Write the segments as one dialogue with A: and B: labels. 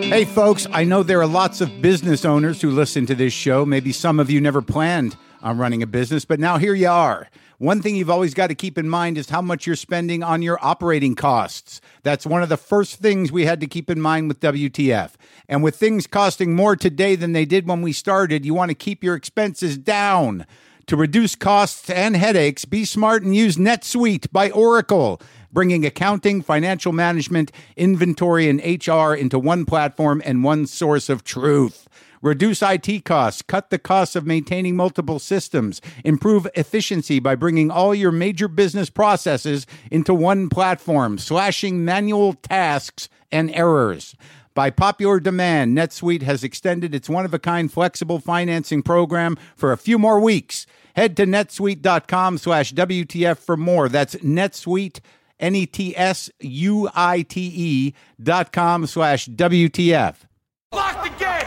A: Hey folks, I know there are lots of business owners who listen to this show. Maybe some of you never planned on running a business, but now here you are. One thing you've always got to keep in mind is how much you're spending on your operating costs. That's one of the first things we had to keep in mind with WTF. And with things costing more today than they did when we started, you want to keep your expenses down. To reduce costs and headaches, be smart and use NetSuite by Oracle, bringing accounting, financial management, inventory, and HR into one platform and one source of truth. Reduce IT costs, cut the costs of maintaining multiple systems, improve efficiency by bringing all your major business processes into one platform, slashing manual tasks and errors. By popular demand, NetSuite has extended its one-of-a-kind flexible financing program for a few more weeks. Head to netsuite.com/WTF for more. That's NetSuite, NetSuite.com/WTF.
B: Lock the gate!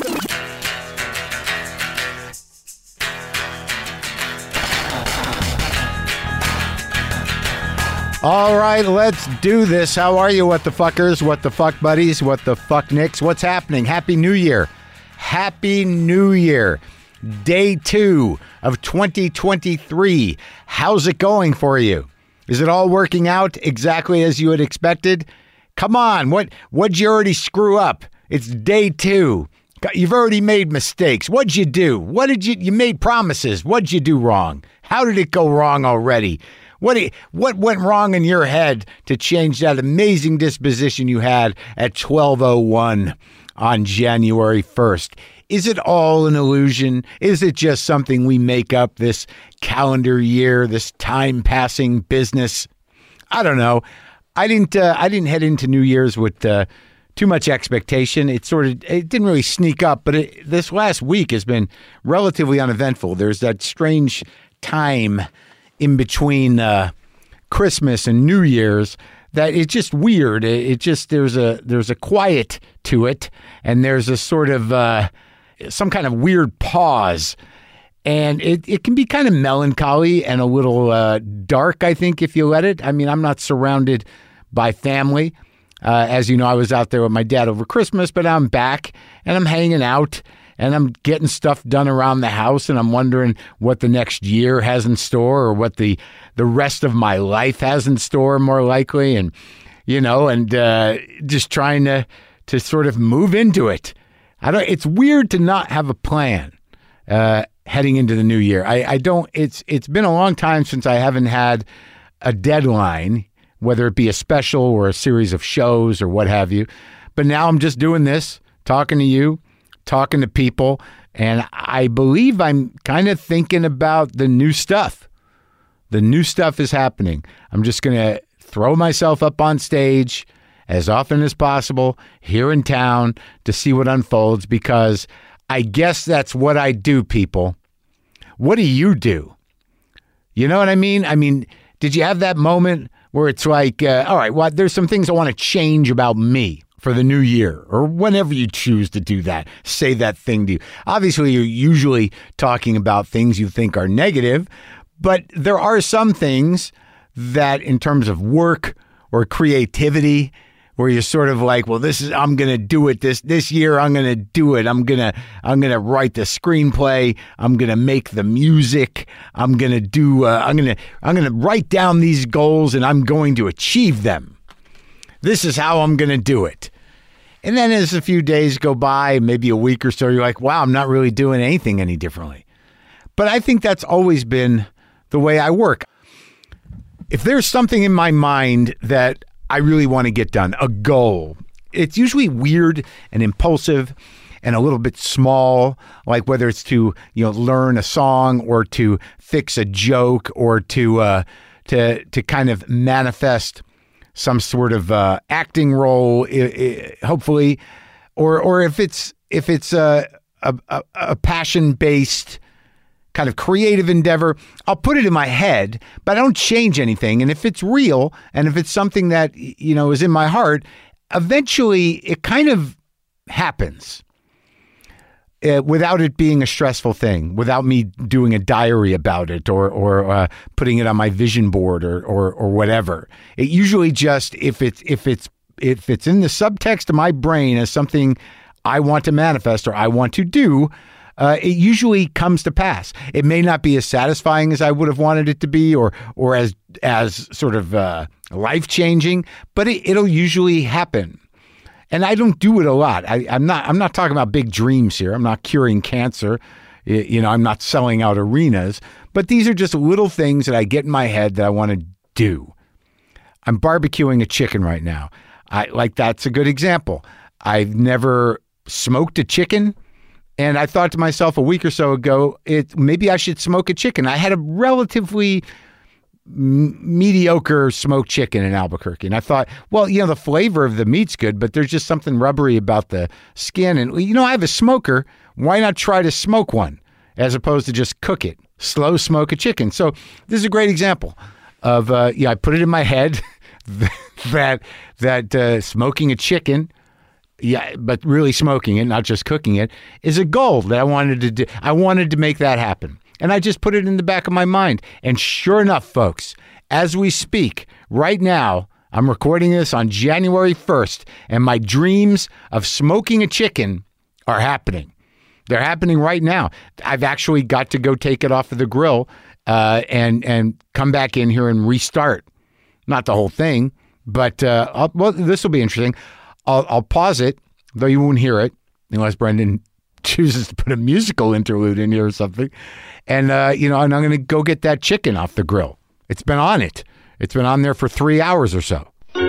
A: All right, let's do this. How are you, what the fuckers, what the fuck buddies, what the fuck nicks? What's happening? Happy New Year. Happy New Year. Day 2 of 2023. How's it going for you? Is it all working out exactly as you had expected? Come on, what'd you already screw up? It's day 2. You've already made mistakes. What'd you do? You made promises. What'd you do wrong? How did it go wrong already? What went wrong in your head to change that amazing disposition you had at 12:01 on January 1st? Is it all an illusion? Is it just something we make up this calendar year, this time-passing business? I don't know. I didn't head into New Year's with too much expectation. It didn't really sneak up, but this last week has been relatively uneventful. There's that strange time in between Christmas and New Year's that it's just weird. There's a quiet to it, and there's a sort of some kind of weird pause, and it can be kind of melancholy and a little dark, I think, if you let it. I mean, I'm not surrounded by family. As you know, I was out there with my dad over Christmas, but I'm back and I'm hanging out and I'm getting stuff done around the house, and I'm wondering what the next year has in store, or what the rest of my life has in store, more likely, and just trying to sort of move into it. It's weird to not have a plan heading into the new year. It's been a long time since I haven't had a deadline, whether it be a special or a series of shows or what have you. But now I'm just doing this, talking to you, talking to people, and I believe I'm kind of thinking about the new stuff. The new stuff is happening. I'm just going to throw myself up on stage as often as possible here in town to see what unfolds, because I guess that's what I do, people. What do you do? You know what I mean? I mean, did you have that moment where it's like, all right, well, there's some things I want to change about me for the new year, or whenever you choose to do that, say that thing to you. Obviously, you're usually talking about things you think are negative, but there are some things that in terms of work or creativity, where you're sort of like, well, I'm going to do it this year. I'm going to do it. I'm going to write the screenplay. I'm going to make the music. I'm going to write down these goals, and I'm going to achieve them. This is how I'm going to do it. And then as a few days go by, maybe a week or so, you're like, wow, I'm not really doing anything any differently. But I think that's always been the way I work. If there's something in my mind that I really want to get done, a goal, it's usually weird and impulsive and a little bit small, like whether it's to, learn a song or to fix a joke or to kind of manifest some sort of acting role, hopefully, or if it's a passion-based kind of creative endeavor, I'll put it in my head, but I don't change anything. And if it's real, and if it's something that is in my heart, eventually it kind of happens. Without it being a stressful thing, without me doing a diary about it or putting it on my vision board or whatever. It usually just, if it's if it's in the subtext of my brain as something I want to manifest or I want to do, it usually comes to pass. It may not be as satisfying as I would have wanted it to be, or as sort of life-changing, but it'll usually happen. And I don't do it a lot. I'm not talking about big dreams here. I'm not curing cancer. I'm not selling out arenas. But these are just little things that I get in my head that I want to do. I'm barbecuing a chicken right now. That's a good example. I've never smoked a chicken. And I thought to myself a week or so ago, maybe I should smoke a chicken. I had a relatively mediocre smoked chicken in Albuquerque. And I thought, well, the flavor of the meat's good, but there's just something rubbery about the skin. And, I have a smoker. Why not try to smoke one as opposed to just cook it? Slow smoke a chicken. So this is a great example of, I put it in my head that smoking a chicken, but really smoking it, not just cooking it, is a goal that I wanted to do. I wanted to make that happen. And I just put it in the back of my mind. And sure enough, folks, as we speak, right now, I'm recording this on January 1st, and my dreams of smoking a chicken are happening. They're happening right now. I've actually got to go take it off of the grill and come back in here and restart. Not the whole thing, but this will be interesting. I'll pause it, though you won't hear it, unless Brendan chooses to put a musical interlude in here or something. And, and I'm going to go get that chicken off the grill. It's been on it. It's been on there for 3 hours or so.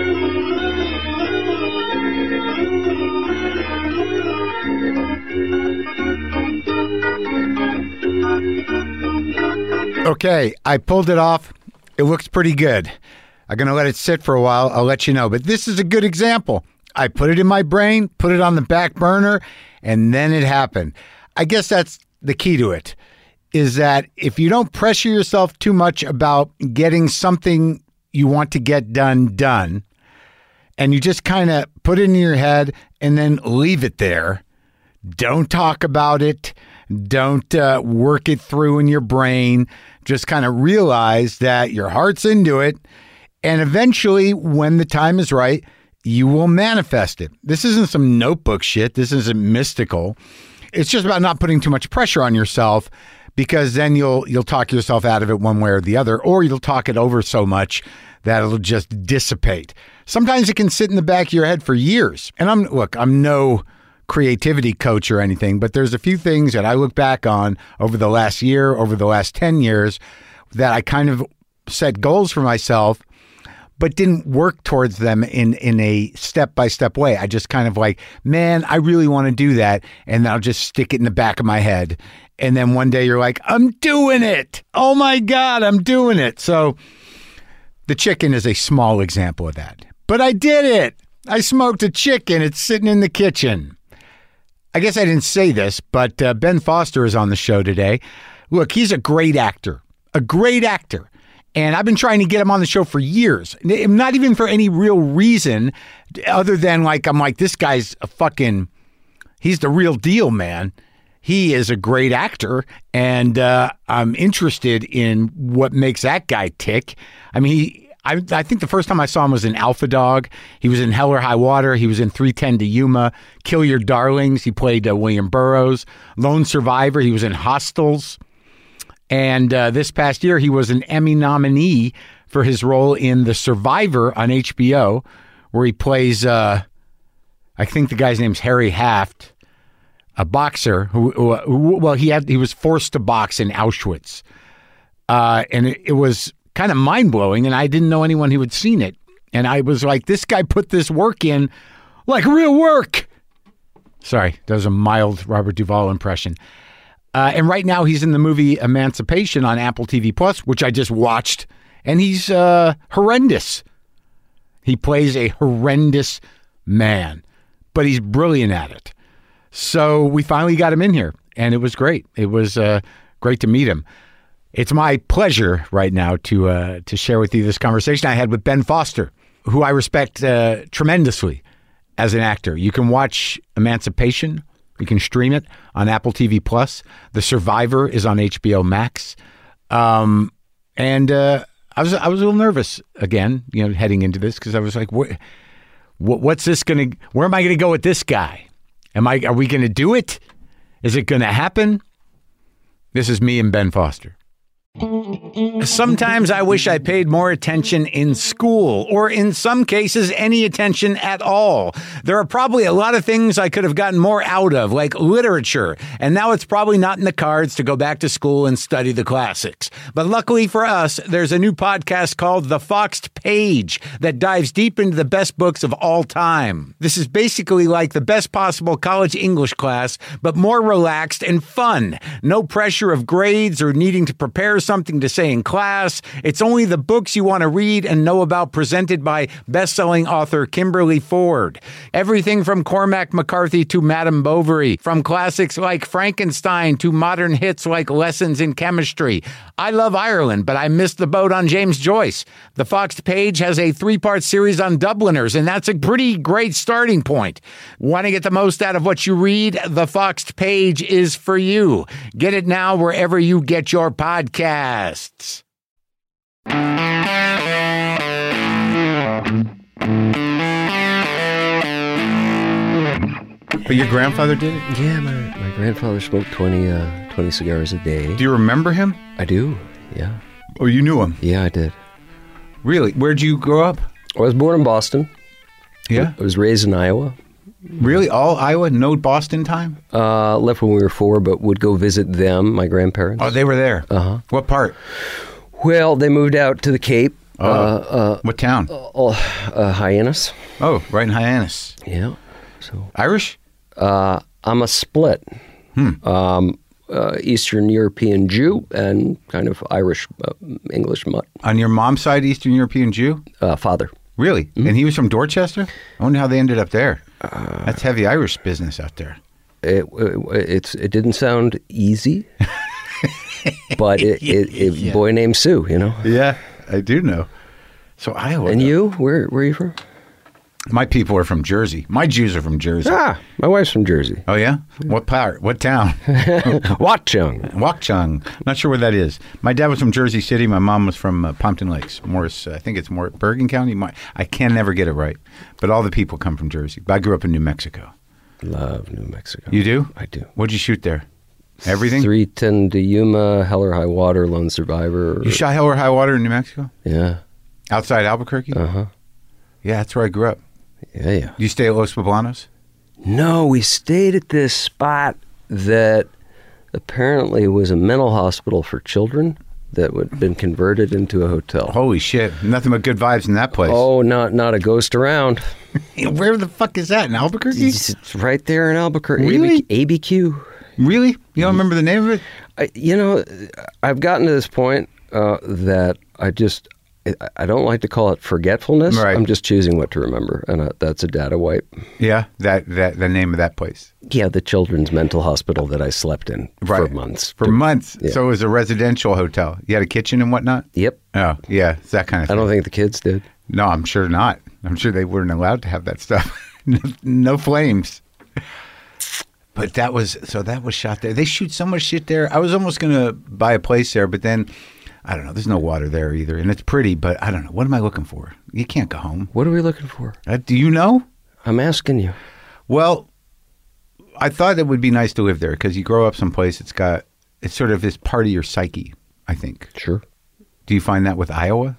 A: Okay, I pulled it off. It looks pretty good. I'm going to let it sit for a while. I'll let you know. But this is a good example. I put it in my brain, put it on the back burner, and then it happened. I guess that's the key to it, is that if you don't pressure yourself too much about getting something you want to get done, and you just kind of put it in your head and then leave it there, don't talk about it, don't work it through in your brain, just kind of realize that your heart's into it, and eventually, when the time is right, you will manifest it. This isn't some notebook shit. This isn't mystical. It's just about not putting too much pressure on yourself, because then you'll talk yourself out of it one way or the other, or you'll talk it over so much that it'll just dissipate. Sometimes it can sit in the back of your head for years. And I'm no creativity coach or anything, but there's a few things that I look back on over the last year, over the last 10 years, that I kind of set goals for myself, but didn't work towards them in a step-by-step way. I just kind of man, I really want to do that. And then I'll just stick it in the back of my head. And then one day you're like, I'm doing it. Oh my God, I'm doing it. So the chicken is a small example of that. But I did it. I smoked a chicken. It's sitting in the kitchen. I guess I didn't say this, but Ben Foster is on the show today. Look, he's a great actor. And I've been trying to get him on the show for years, not even for any real reason other than I'm like, this guy's he's the real deal, man. He is a great actor, and I'm interested in what makes that guy tick. I mean, I think the first time I saw him was in Alpha Dog. He was in Hell or High Water. He was in 3:10 to Yuma. Kill Your Darlings. He played William Burroughs. Lone Survivor. He was in Hostels. And this past year, he was an Emmy nominee for his role in The Survivor on HBO, where he plays, I think the guy's name's Harry Haft, a boxer who he was forced to box in Auschwitz. And it was kind of mind-blowing, and I didn't know anyone who had seen it. And I was like, this guy put this work in like real work. Sorry, that was a mild Robert Duvall impression. And right now he's in the movie Emancipation on Apple TV Plus, which I just watched, and he's horrendous. He plays a horrendous man, but he's brilliant at it. So we finally got him in here, and it was great. It was great to meet him. It's my pleasure right now to share with you this conversation I had with Ben Foster, who I respect tremendously as an actor. You can watch Emancipation. You can stream it on Apple TV Plus. The Survivor is on HBO Max. And I was a little nervous again, heading into this, because I was like, What's this going to, where am I going to go with this guy? Are we going to do it? Is it going to happen? This is me and Ben Foster. Sometimes I wish I paid more attention in school, or in some cases, any attention at all. There are probably a lot of things I could have gotten more out of, like literature, and now it's probably not in the cards to go back to school and study the classics. But luckily for us, there's a new podcast called The Foxed Page that dives deep into the best books of all time. This is basically like the best possible college English class, but more relaxed and fun. No pressure of grades or needing to prepare something to say in class. It's only the books you want to read and know about, presented by best-selling author Kimberly Ford. Everything from Cormac McCarthy to Madame Bovary, from classics like Frankenstein to modern hits like Lessons in Chemistry. I love Ireland, but I missed the boat on James Joyce. The Foxed Page has a 3-part series on Dubliners, and that's a pretty great starting point. Want to get the most out of what you read? The Foxed Page is for you. Get it now wherever you get your podcasts. But your grandfather did it?
B: Yeah, my grandfather smoked 20 cigars a day.
A: Do you remember him?
B: I do, yeah.
A: Oh, you knew him?
B: Yeah, I did.
A: Really? Where'd you grow up?
B: I was born in Boston.
A: Yeah?
B: I was raised in Iowa.
A: Really? All Iowa? No Boston time?
B: Left when we were 4, but would go visit them, my grandparents.
A: Oh, they were there?
B: Uh-huh.
A: What part?
B: Well, they moved out to the Cape.
A: What town?
B: Hyannis.
A: Oh, right in Hyannis.
B: Yeah. So
A: Irish?
B: I'm a split. Eastern European Jew and kind of Irish English mutt.
A: On your mom's side, Eastern European Jew?
B: Father.
A: Really? Mm-hmm. And he was from Dorchester? I wonder how they ended up there. That's heavy Irish business out there.
B: It didn't sound easy, but boy named Sue, you know.
A: Yeah, I do know. So Iowa.
B: And you? Where are you from?
A: My people are from Jersey. My Jews are from Jersey.
B: My wife's from Jersey.
A: Oh, yeah? What part? What town?
B: Watchung.
A: Watchung. Not sure where that is. My dad was from Jersey City. My mom was from Pompton Lakes. Morris, I think it's Bergen County. I can never get it right. But all the people come from Jersey. But I grew up in New Mexico.
B: Love New Mexico.
A: You do?
B: I do.
A: What'd you shoot there? Everything?
B: 310 to Yuma, Hell or High Water, Lone Survivor.
A: You shot Hell or High Water in New Mexico?
B: Yeah.
A: Outside Albuquerque?
B: Uh-huh.
A: Yeah, that's where I grew up.
B: Yeah.
A: Do you stay at Los Poblanos?
B: No, we stayed at this spot that apparently was a mental hospital for children that had been converted into a hotel.
A: Holy shit. Nothing but good vibes in that place.
B: Oh, not a ghost around.
A: Where the fuck is that? In Albuquerque?
B: It's right there in Albuquerque.
A: Really?
B: ABQ.
A: Really? You don't remember the name of it?
B: I've gotten to this point that I don't like to call it forgetfulness.
A: Right.
B: I'm just choosing what to remember, and that's a data wipe.
A: Yeah, that the name of that place.
B: Yeah, the children's mental hospital that I slept in for months.
A: For months.
B: Yeah.
A: So it was a residential hotel. You had a kitchen and whatnot?
B: Yep.
A: Oh, yeah, it's that kind of thing.
B: I don't think the kids did.
A: No, I'm sure not. I'm sure they weren't allowed to have that stuff. No flames. But that was shot there. They shoot so much shit there. I was almost going to buy a place there, but then I don't know. There's no water there either. And it's pretty, but I don't know. What am I looking for? You can't go home.
B: What are we looking for?
A: Do you know?
B: I'm asking you.
A: Well, I thought it would be nice to live there because you grow up someplace. It's sort of this part of your psyche, I think.
B: Sure.
A: Do you find that with Iowa?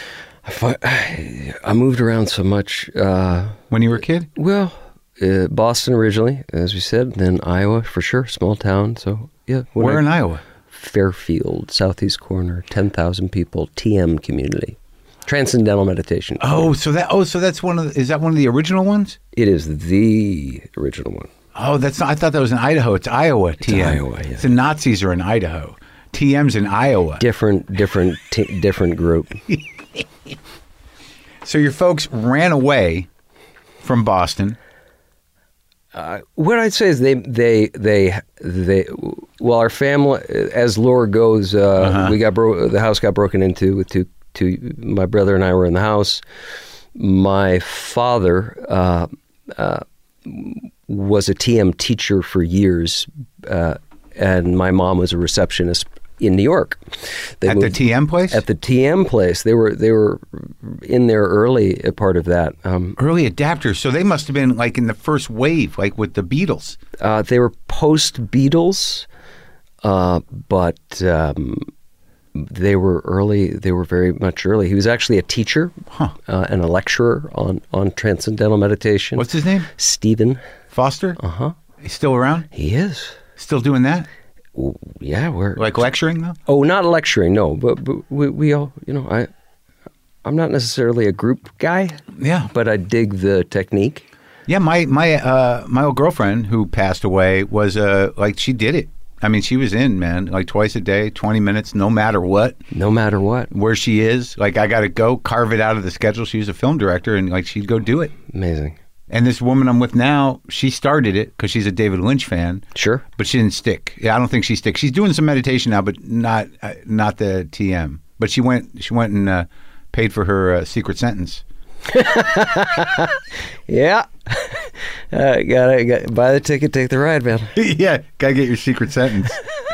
B: I moved around so much.
A: When you were a kid?
B: Well, Boston originally, as we said, then Iowa for sure, small town. So, yeah.
A: Where in Iowa?
B: Fairfield, southeast corner, 10,000 people, TM community, Transcendental Meditation.
A: So that's is that one of the original ones?
B: It is the original one.
A: Oh, that's not. I thought that was in Idaho. It's Iowa. TM.
B: It's Iowa. Yeah.
A: The Nazis are in Idaho. TM's in Iowa.
B: Different group.
A: So your folks ran away from Boston.
B: What I'd say is they our family, as lore goes, we got the house got broken into with two. My brother and I were in the house. My father was a TM teacher for years, and my mom was a receptionist in New York. They
A: At the TM place?
B: At the TM place. They were in there early, a part of that.
A: Early adapters. So they must have been like in the first wave, like with the Beatles.
B: They were post-Beatles, but they were early. They were very much early. He was actually a teacher and a lecturer on transcendental meditation.
A: What's his name?
B: Stephen
A: Foster?
B: Uh-huh.
A: He's still around?
B: He is.
A: Still doing that?
B: Yeah, we're...
A: Like lecturing, though?
B: Oh, not lecturing, no. But we all, I'm not necessarily a group guy.
A: Yeah.
B: But I dig the technique.
A: Yeah, my old girlfriend who passed away was like she did it. I mean, she was in, man, like twice a day, 20 minutes, no matter what.
B: No matter what.
A: Where she is. Like, I got to go carve it out of the schedule. She was a film director, and like she'd go do it.
B: Amazing.
A: And this woman I'm with now, she started it because she's a David Lynch fan.
B: Sure.
A: But she didn't stick. Yeah, I don't think she sticks. She's doing some meditation now, but not the TM. But she went and paid for her secret sentence.
B: Yeah. Gotta buy the ticket, take the ride, man.
A: Yeah, gotta get your secret sentence.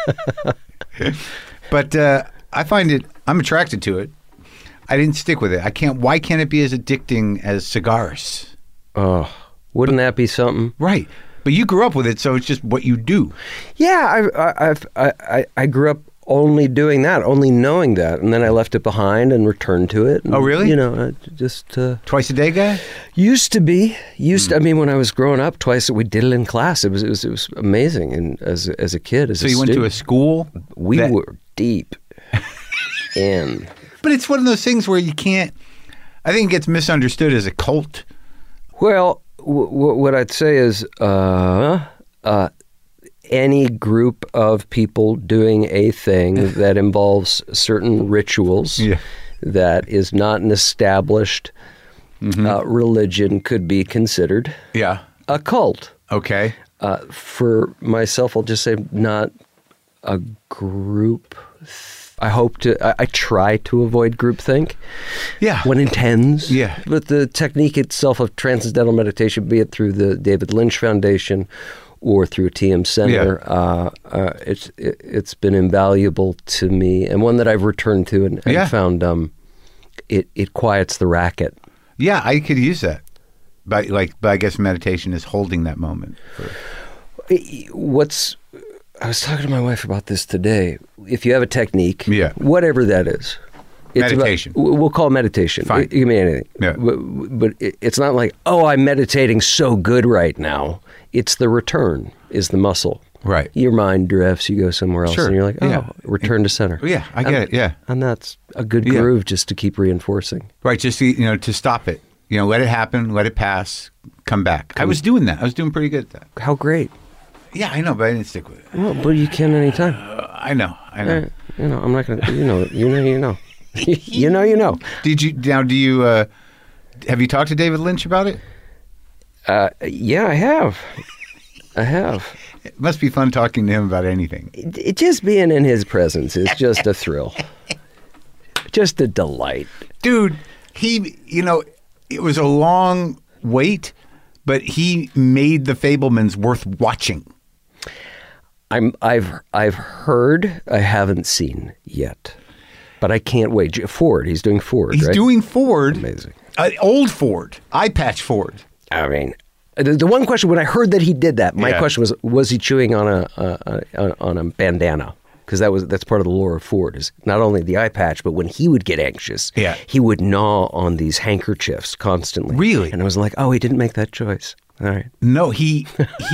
A: But I find I'm attracted to it. I didn't stick with it. Why can't it be as addicting as cigars?
B: Oh, wouldn't that be something?
A: Right. But you grew up with it, so it's just what you do.
B: Yeah, I grew up only doing that, only knowing that, and then I left it behind and returned to it. And,
A: oh, really?
B: Just
A: twice a day guy.
B: Used to be. I mean, when I was growing up, twice we did it in class. It was amazing, and as a kid,
A: so you went to a school.
B: We were deep in.
A: But it's one of those things where you can't. I think it gets misunderstood as a cult.
B: Well, what I'd say is any group of people doing a thing that involves certain rituals that is not an established religion could be considered a cult.
A: Okay.
B: For myself, I'll just say not a group. I try to avoid groupthink.
A: Yeah.
B: When it tends.
A: Yeah.
B: But the technique itself of transcendental meditation, be it through the David Lynch Foundation or through TM Center, it's been invaluable to me, and one that I've returned to and found it quiets the racket.
A: Yeah, I could use that. But I guess meditation is holding that moment.
B: I was talking to my wife about this today. If you have a technique, whatever that is,
A: meditation.
B: We'll call it meditation.
A: Fine.
B: It can mean anything.
A: Yeah.
B: But it's not like, I'm meditating so good right now. It's the return is the muscle.
A: Right.
B: Your mind drifts, you go somewhere else, and you're like, return to center.
A: Yeah, I get it, yeah.
B: And that's a good groove just to keep reinforcing.
A: Right, just to stop it. Let it happen, let it pass, come back. I was doing that. I was doing pretty good at that.
B: How great.
A: Yeah, I know, but I didn't stick with it.
B: Well, but you can anytime.
A: I know.
B: I'm not going to, you know. You know.
A: Do you, have you talked to David Lynch about it?
B: Yeah, I have.
A: It must be fun talking to him about anything.
B: It just being in his presence is just a thrill. Just a delight.
A: Dude, it was a long wait, but he made The Fabelmans worth watching.
B: I've heard, I haven't seen yet, but I can't wait. Ford, he's doing Ford,
A: He's
B: right?
A: doing Ford.
B: Amazing.
A: Old Ford, eye patch Ford.
B: I mean, the one question when I heard that he did that, my question was he chewing on a bandana? Because that's part of the lore of Ford, is not only the eye patch, but when he would get anxious, he would gnaw on these handkerchiefs constantly.
A: Really?
B: And I was like, he didn't make that choice. All right.
A: No, he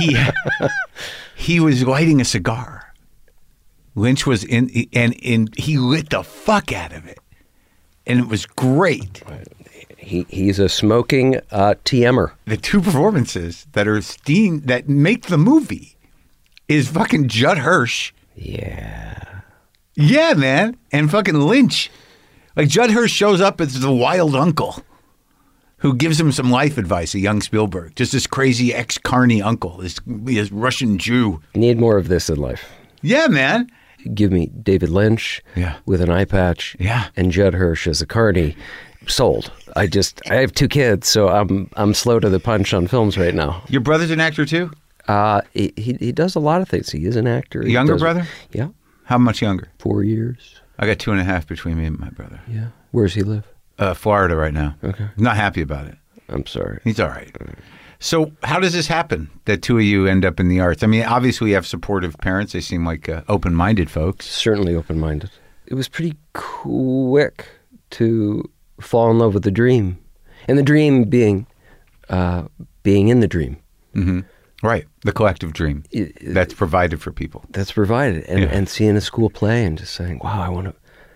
A: was lighting a cigar. Lynch was in, and he lit the fuck out of it, and it was great.
B: He's a smoking TMer.
A: The two performances that make the movie is fucking Judd Hirsch. Yeah, man. And fucking Lynch. Like, Judd Hirsch shows up as the wild uncle who gives him some life advice, a young Spielberg. Just this crazy ex-carny uncle, this Russian Jew.
B: Need more of this in life.
A: Yeah, man.
B: Give me David Lynch with an eye patch and Judd Hirsch as a carny. Sold. I have two kids, so I'm slow to the punch on films right now.
A: Your brother's an actor too?
B: He does a lot of things. He is an actor.
A: Younger brother?
B: Yeah.
A: How much younger?
B: 4 years.
A: I got 2.5 between me and my brother.
B: Yeah. Where's he live?
A: Florida right now.
B: Okay.
A: Not happy about it.
B: I'm sorry.
A: He's all right. So how does this happen that two of you end up in the arts? I mean, obviously you have supportive parents. They seem like open-minded folks.
B: Certainly open-minded. It was pretty quick to fall in love with the dream. And the dream being in the dream.
A: Mm-hmm. Right. The collective dream that's provided for people.
B: That's provided. And seeing a school play and just saying, wow,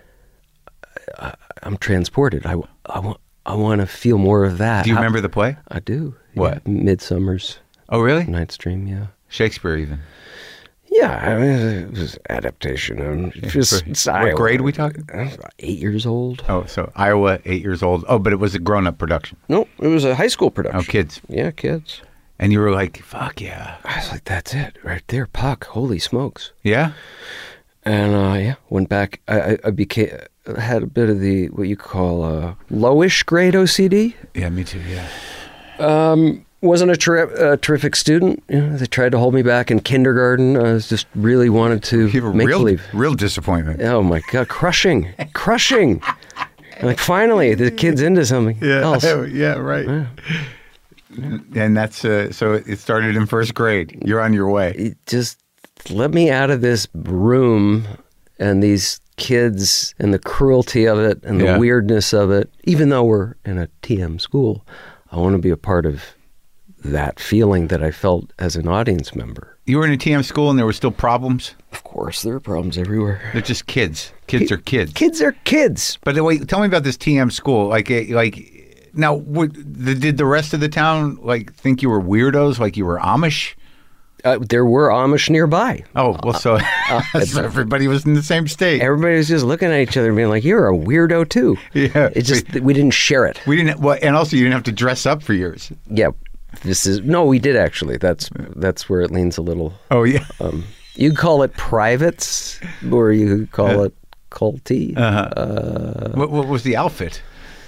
B: I'm transported. I want to feel more of that.
A: Do you remember the play?
B: I do.
A: What?
B: Yeah. Midsummer's
A: Oh, really?
B: Night's Dream, yeah.
A: Shakespeare even.
B: Yeah, I mean, it was adaptation. It's
A: What
B: Iowa.
A: grade are we talking?
B: 8 years old.
A: Oh, so Iowa, 8 years old. Oh, but it was a grown-up production.
B: No, it was a high school production.
A: Oh, kids.
B: Yeah, kids.
A: And you were like, fuck yeah.
B: I was like, that's it, right there, Puck. Holy smokes.
A: Yeah?
B: And went back. I had a bit of the what you call lowish grade OCD.
A: Yeah, me too. Yeah.
B: Wasn't a terrific student. You know, they tried to hold me back in kindergarten. I was just really wanted to
A: You have a
B: make
A: real,
B: believe.
A: real disappointment.
B: Oh my God, crushing. Like finally, the kid's into something else.
A: Yeah, right. Yeah. And that's so it started in first grade. You're on your way.
B: It just let me out of this room and these kids and the cruelty of it and the weirdness of it. Even though we're in a TM school, I want to be a part of that feeling that I felt as an audience member.
A: You were in a TM school and there were still problems?
B: Of course, there are problems everywhere.
A: They're just kids. Kids are kids.
B: Kids are kids.
A: But wait, tell me about this TM school. Now, did the rest of the town think you were weirdos, like you were Amish?
B: There were Amish nearby.
A: Oh, well, so everybody was in the same state.
B: Everybody was just looking at each other and being like, you're a weirdo too.
A: Yeah.
B: It's just that we didn't share it.
A: We didn't. Well, and also you didn't have to dress up for yours.
B: Yeah. We did actually. That's where it leans a little.
A: Oh, yeah.
B: You could call it privates or you could call it culty.
A: What was the outfit?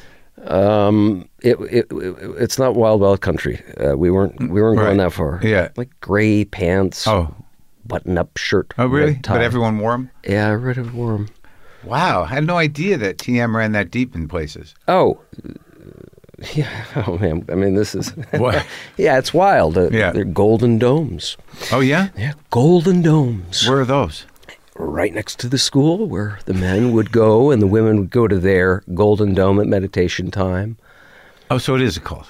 B: It's not wild country. We weren't going that far.
A: Yeah.
B: Like gray pants.
A: Oh.
B: Button-up shirt.
A: Oh, really?
B: red tie.
A: But everyone wore them?
B: Yeah, everybody wore them.
A: Wow. I had no idea that TM ran that deep in places.
B: Oh. Yeah. Oh, man. I mean, this is...
A: What?
B: Yeah, it's wild.
A: Yeah.
B: They're golden domes.
A: Oh, yeah?
B: Yeah, golden domes.
A: Where are those?
B: Right next to the school where the men would go and the women would go to their golden dome at meditation time.
A: Oh, so it is a cult.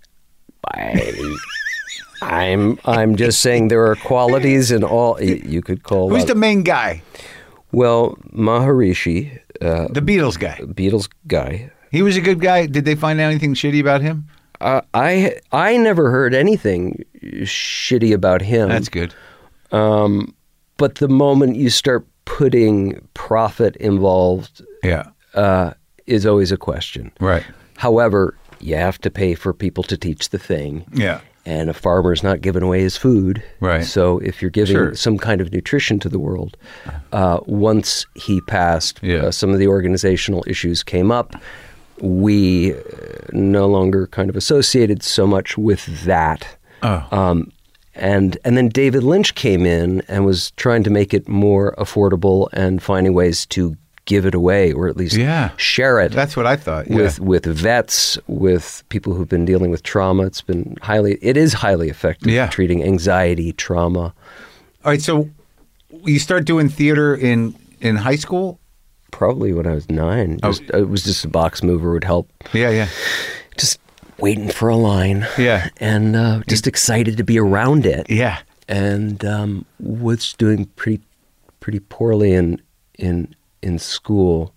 B: I'm just saying there are qualities in all. You could call.
A: Who's the main guy?
B: Well, Maharishi,
A: The Beatles guy.
B: Beatles guy.
A: He was a good guy. Did they find anything shitty about him?
B: I never heard anything shitty about him.
A: That's good.
B: But the moment you start putting profit involved, is always a question.
A: Right.
B: However, you have to pay for people to teach the thing.
A: Yeah.
B: And a farmer's not giving away his food.
A: Right.
B: So if you're giving some kind of nutrition to the world, once he passed, some of the organizational issues came up. We no longer kind of associated so much with that.
A: Oh.
B: And then David Lynch came in and was trying to make it more affordable and finding ways to give it away or at least share it.
A: That's what I thought.
B: With vets, with people who've been dealing with trauma. It is highly effective at treating anxiety, trauma.
A: All right, so you start doing theater in high school?
B: Probably when I was 9. It was just a box mover would help.
A: Yeah.
B: Just waiting for a line.
A: Yeah.
B: And just excited to be around it.
A: Yeah.
B: And was doing pretty poorly in school.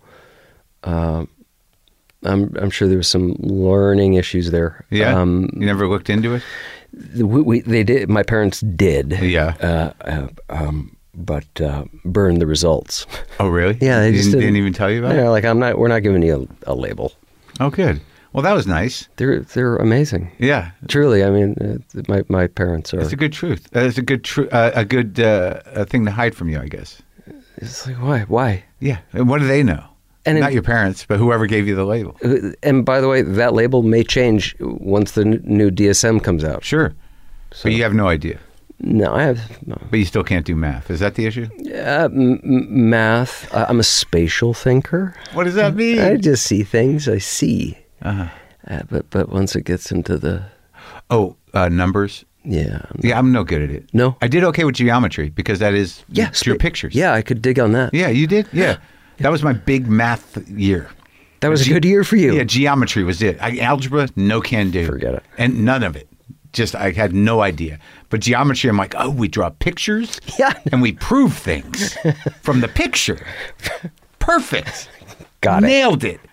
B: I'm sure there was some learning issues there.
A: Yeah. You never looked into it?
B: They did. My parents did.
A: Yeah.
B: But burned the results.
A: Oh, really?
B: Yeah. They
A: didn't even tell you about it?
B: Yeah. Like we're not giving you a label.
A: Oh, good. Well, that was nice.
B: They're amazing.
A: Yeah.
B: Truly. I mean, my parents are.
A: It's a good truth. It's a good thing to hide from you, I guess.
B: It's like, why?
A: Yeah. And what do they know? And not your parents, but whoever gave you the label.
B: And by the way, that label may change once the new DSM comes out.
A: Sure. So, but you have no idea.
B: No, I have no.
A: But you still can't do math. Is that the issue?
B: Math. I'm a spatial thinker.
A: What does that mean?
B: I just see things. I see.
A: Uh-huh.
B: But once it gets into the
A: numbers.
B: yeah,
A: I'm no good at it.
B: No?
A: I did okay with geometry because that is your pictures.
B: Yeah, I could dig on that.
A: Yeah, you did. Yeah, that was my big math year.
B: That was a good year for you.
A: Yeah, geometry was it. Algebra, no can do.
B: Forget it.
A: And none of it. Just, I had no idea. But geometry, I'm like, we draw pictures?
B: Yeah.
A: And we prove things from the picture. Perfect.
B: Got it.
A: Nailed it.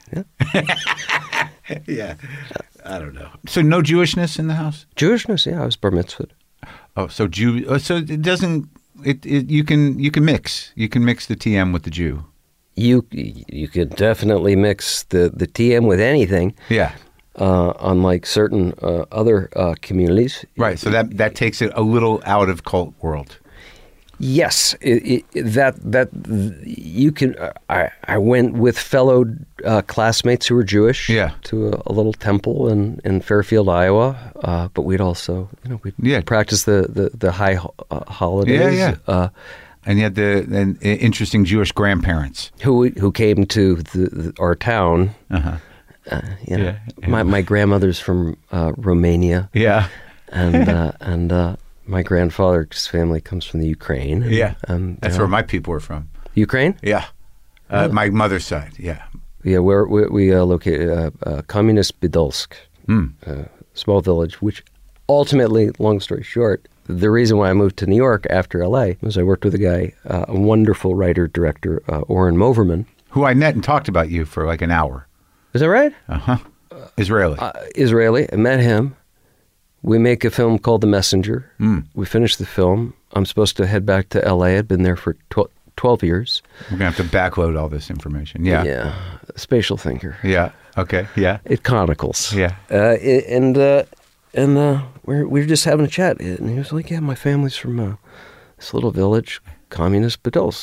A: Yeah. I don't know. So no Jewishness in the house?
B: Jewishness, yeah, I was bar mitzvahed.
A: Oh, so so it doesn't, you can mix. You can mix the TM with the Jew.
B: You could definitely mix the TM with anything.
A: Yeah.
B: Unlike certain other communities.
A: Right. So that takes it a little out of cult world.
B: Yes, that you can. I went with fellow classmates who were Jewish.
A: Yeah.
B: To a little temple in Fairfield, Iowa. But we'd also, we'd practice the high holidays.
A: Yeah. And you had the interesting Jewish grandparents
B: who came to our town.
A: Uh-huh.
B: My grandmother's from Romania.
A: Yeah.
B: And my grandfather's family comes from the Ukraine.
A: Yeah. That's where my people are from.
B: Ukraine?
A: Yeah. My mother's side. Yeah.
B: Yeah, where we located Communist Bydolsk, small village, which ultimately, long story short, the reason why I moved to New York after LA was I worked with a guy, a wonderful writer-director, Oren Moverman.
A: Who I met and talked about you for like an hour.
B: Is that right?
A: Uh-huh. Israeli.
B: Israeli. I met him. We make a film called The Messenger. We finish the film. I'm supposed to head back to L.A. I'd been there for 12 years.
A: We're going to have to backload all this information. Yeah.
B: Yeah. Spatial thinker.
A: Yeah. Okay. Yeah.
B: It chronicles.
A: Yeah.
B: And we were just having a chat. And he was like, yeah, my family's from this little village, Communist Bydolsk.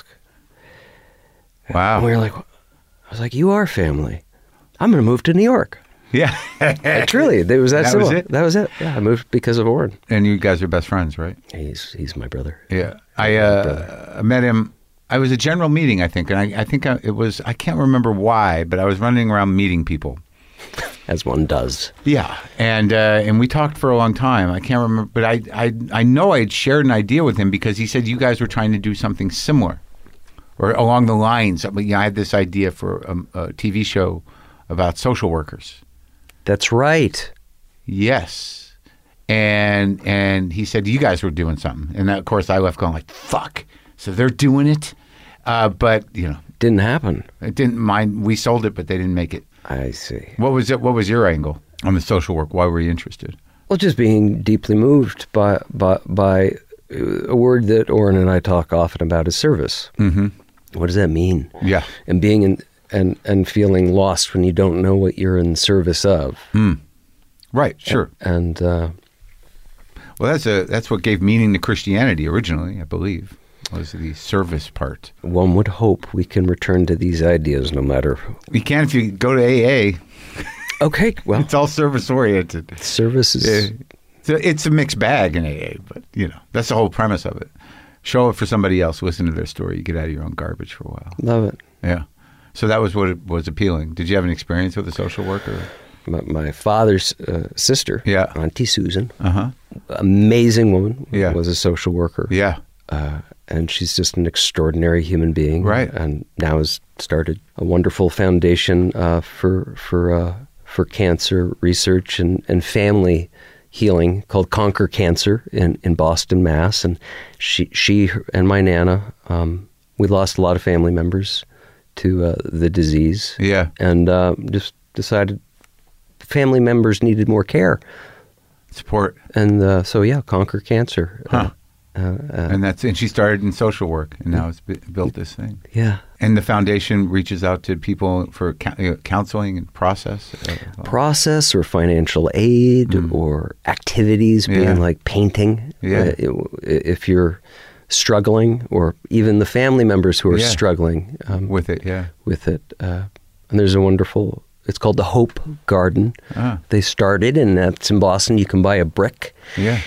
A: Wow.
B: And we were like, I was like, you are family. I'm going to move to New York.
A: Yeah.
B: Truly, it was that simple.
A: Was it?
B: That was it. Yeah, I moved because of Oren.
A: And you guys are best friends, right?
B: He's my brother.
A: Yeah. I met him. I was a general meeting, I think. And I think it was, I can't remember why, but I was running around meeting people.
B: As one does.
A: Yeah. And we talked for a long time. I can't remember, but I know I'd shared an idea with him because he said you guys were trying to do something similar or along the lines. I had this idea for a TV show about social workers.
B: That's right.
A: Yes. And he said, you guys were doing something. And of course I left going like, fuck. So they're doing it. But,
B: Didn't happen.
A: It didn't mind. We sold it, but they didn't make it.
B: I see.
A: What was it? What was your angle on the social work? Why were you interested?
B: Well, just being deeply moved by a word that Oren and I talk often about is service.
A: Mm-hmm.
B: What does that mean?
A: Yeah.
B: And being in... And feeling lost when you don't know what you're in service of.
A: Right, sure.
B: And
A: well, that's what gave meaning to Christianity originally, I believe, was the service part.
B: One would hope we can return to these ideas no matter.
A: You can if you go to AA.
B: Okay, well.
A: It's all service oriented.
B: Service is...
A: It's a mixed bag in AA, but, that's the whole premise of it. Show it for somebody else, listen to their story, you get out of your own garbage for a while.
B: Love it.
A: Yeah. So that was what it was appealing. Did you have an experience with a social worker?
B: My father's sister, Auntie Susan, amazing woman, was a social worker.
A: Yeah.
B: And she's just an extraordinary human being.
A: Right.
B: And now has started a wonderful foundation for cancer research and family healing called Conquer Cancer in Boston, Mass. And she and my Nana, we lost a lot of family members to the disease.
A: Yeah.
B: And just decided family members needed more care.
A: Support.
B: And Conquer Cancer.
A: Huh. And she started in social work, and now it's built this thing.
B: Yeah.
A: And the foundation reaches out to people for counseling and process?
B: Process or financial aid or activities, being like painting.
A: Yeah.
B: If you're struggling, or even the family members who are struggling
A: with it,
B: and there's a wonderful It's called the Hope Garden.
A: Ah.
B: They started, and that's in Boston. You can buy a brick,
A: Yeah.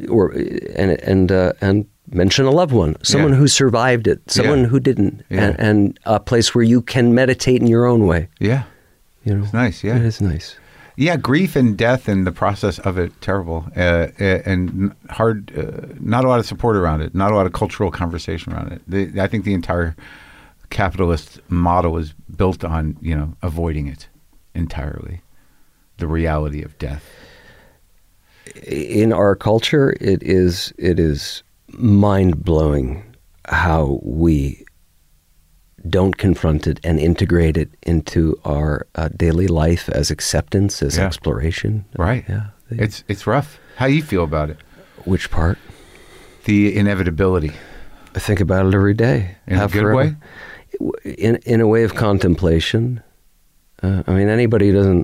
B: and mention a loved one, someone
A: Yeah.
B: who survived it, someone
A: Yeah.
B: who didn't,
A: Yeah.
B: and a place where you can meditate in your own way.
A: Yeah.
B: You know,
A: It's nice. Yeah.
B: it is nice.
A: Yeah, grief and death and the process of it, terrible. And hard, not a lot of support around it, not a lot of cultural conversation around it. I think the entire capitalist model is built on, avoiding it entirely, the reality of death.
B: In our culture, it is mind-blowing how we don't confront it and integrate it into our daily life as acceptance, as
A: Yeah.
B: exploration.
A: Right.
B: Yeah.
A: It's rough. How do you feel about it?
B: Which part?
A: The inevitability.
B: I think about it every day.
A: In a
B: Have
A: good
B: forever.
A: way?
B: In a way of contemplation. I mean, anybody who doesn't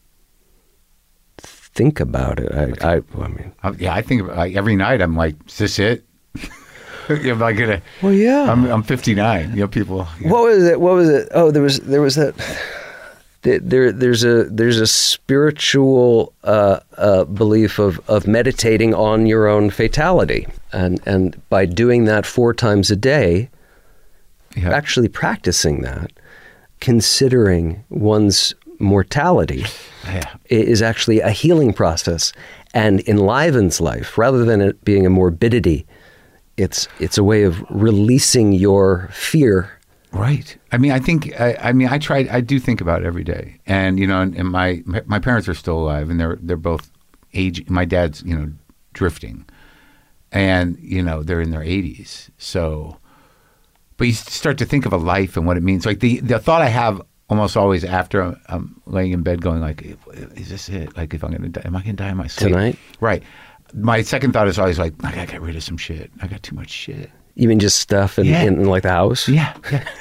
B: think about it. I mean,
A: Yeah, I think every night I'm like, is this it? Am I gonna?
B: well, yeah.
A: I'm 59. People.
B: What was it? Oh, there was that. There's a spiritual belief of meditating on your own fatality, and by doing that 4 times a day,
A: Yeah.
B: actually practicing that, considering one's mortality,
A: Yeah.
B: is actually a healing process and enlivens life rather than it being a morbidity. It's a way of releasing your fear.
A: Right. I mean, I think. I do think about it every day, and and my parents are still alive, and they're both aging. My dad's drifting, and they're in their 80s. So, but you start to think of a life and what it means. Like the thought I have almost always after I'm laying in bed, going like, is this it? Like, if I'm going to die, am I going to die in my sleep
B: Tonight?
A: Right. My second thought is always like, I got to get rid of some shit. I got too much shit.
B: You mean just stuff in like the house?
A: Yeah.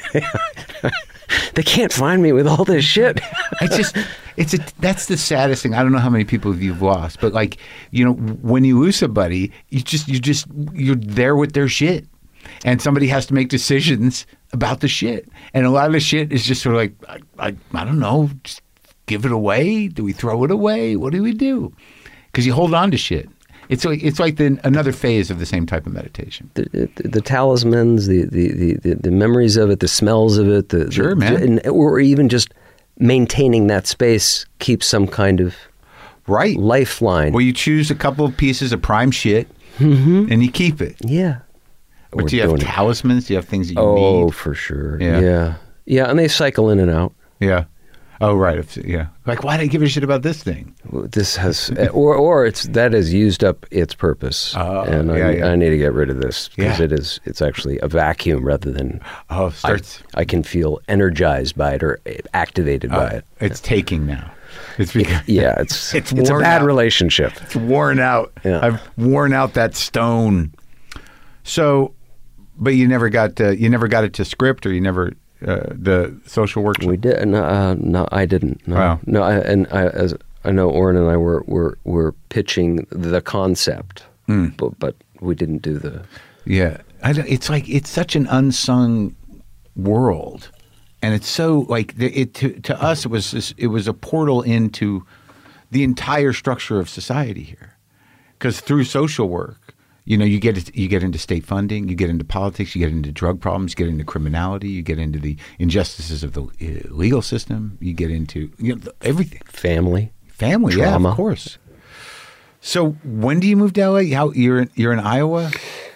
B: They can't find me with all this shit.
A: That's the saddest thing. I don't know how many people you've lost, but like, when you lose somebody, you're there with their shit, and somebody has to make decisions about the shit. And a lot of the shit is just sort of like, I don't know, just give it away. Do we throw it away? What do we do? Because you hold on to shit. It's like another phase of the same type of meditation.
B: The talismans, the memories of it, the smells of it,
A: Sure, man.
B: or even just maintaining that space keeps some kind of
A: Right.
B: lifeline.
A: Well, you choose a couple of pieces of prime shit, and you keep it.
B: Yeah.
A: But
B: Or
A: do you have
B: doing it.
A: talismans? Do you have things that you
B: Oh,
A: need?
B: for sure.
A: Yeah.
B: Yeah, and they cycle in and out.
A: Yeah. Oh, right. Yeah. Like, why did I give a shit about this thing?
B: This has, or that has used up its purpose, and I need to get rid of this because
A: Yeah.
B: it's actually a vacuum rather than.
A: Oh, starts.
B: I can feel energized by it or activated by it.
A: It's taking now. It's because
B: Yeah, it's
A: It's
B: a
A: worn
B: bad
A: out.
B: relationship.
A: it's worn out.
B: Yeah.
A: I've worn out that stone. So, but you never got it to script, or you never the social work.
B: We did. No, I didn't. No,
A: Wow.
B: no. As I know, Oren and I were pitching the concept, but we didn't do the.
A: Yeah, it's like it's such an unsung world, and it's so like to us it was a portal into the entire structure of society here, because through social work, you get into state funding, you get into politics, you get into drug problems, you get into criminality, you get into the injustices of the legal system, you get into everything.
B: Family,
A: Yeah,
B: trauma.
A: of course. So when do you move to LA? How you're in Iowa?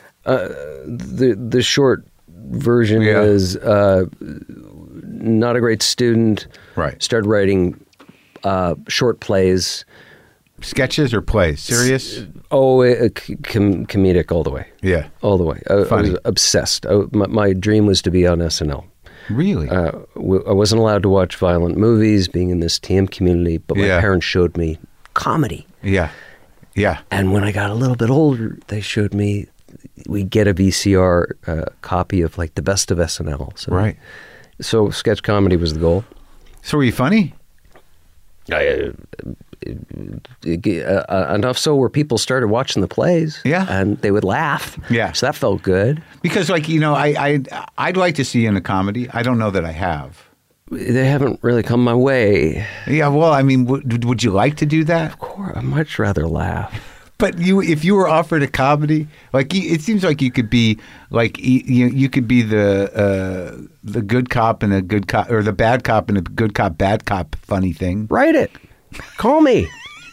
B: the short version
A: Yeah.
B: is not a great student.
A: Right.
B: Started writing short plays.
A: Sketches or plays? Serious?
B: Comedic all the way.
A: Yeah.
B: All the way. I
A: Funny.
B: was obsessed. My dream was to be on SNL.
A: Really?
B: I wasn't allowed to watch violent movies, being in this TM community, but my
A: Yeah.
B: parents showed me comedy.
A: Yeah. Yeah.
B: And when I got a little bit older, they showed me, we'd get a VCR copy of like the best of SNL. So,
A: Right.
B: So sketch comedy was the goal.
A: So were you funny?
B: Enough so where people started watching the plays.
A: Yeah.
B: And they would laugh.
A: Yeah.
B: So that felt good.
A: Because I'd like to see you in a comedy. I don't know that I have.
B: they haven't really come my way.
A: Yeah, well, I mean, would you like to do that?
B: Of course, I'd much rather laugh.
A: But if you were offered a comedy, like it seems like you could be like you could be the good cop and a good cop, or the bad cop and a good cop, bad cop funny thing.
B: Write it. Call me.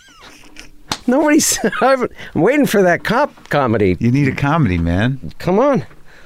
B: I'm waiting for that cop comedy.
A: You need a comedy, man.
B: Come on.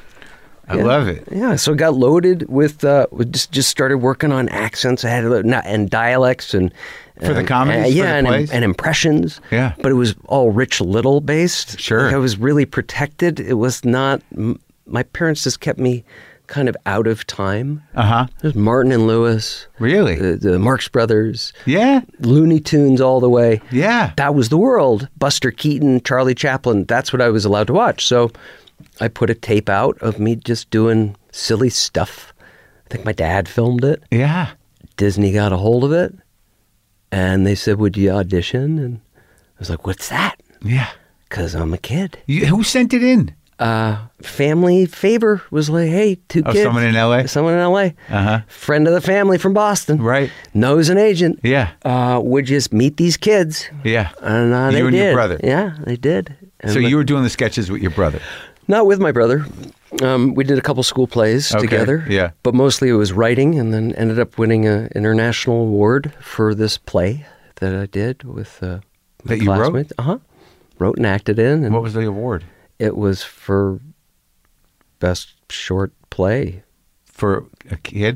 A: I love it.
B: Yeah, so I got loaded with just started working on accents. I had and dialects and
A: for the comedies,
B: yeah,
A: for the plays?
B: and impressions.
A: Yeah,
B: but it was all Rich Little based.
A: Sure,
B: like I was really protected. It was not. My parents just kept me kind of out of time. There's Martin and Lewis.
A: Really?
B: The Marx Brothers.
A: Yeah.
B: Looney Tunes all the way.
A: Yeah.
B: That was the world. Buster Keaton, Charlie Chaplin. That's what I was allowed to watch. So I put a tape out of me just doing silly stuff. I think my dad filmed it.
A: Yeah.
B: Disney got a hold of it. And they said, would you audition? And I was like, what's that?
A: Yeah.
B: Because I'm a kid.
A: Who sent it in?
B: Family favor was like, hey, two kids.
A: Someone in L.A.?
B: Someone in L.A. Friend of the family from Boston.
A: Right.
B: Knows an agent.
A: Yeah.
B: Would you just meet these kids?
A: Yeah.
B: And they
A: you and
B: did.
A: your brother.
B: Yeah, they did.
A: So you were doing the sketches with your brother?
B: Not with my brother. We did a couple school plays together.
A: Yeah.
B: But mostly it was writing, and then ended up winning an international award for this play that I did with my
A: that you
B: classmates. Wrote and acted in. And
A: what was the award?
B: It was for best short play.
A: For a kid?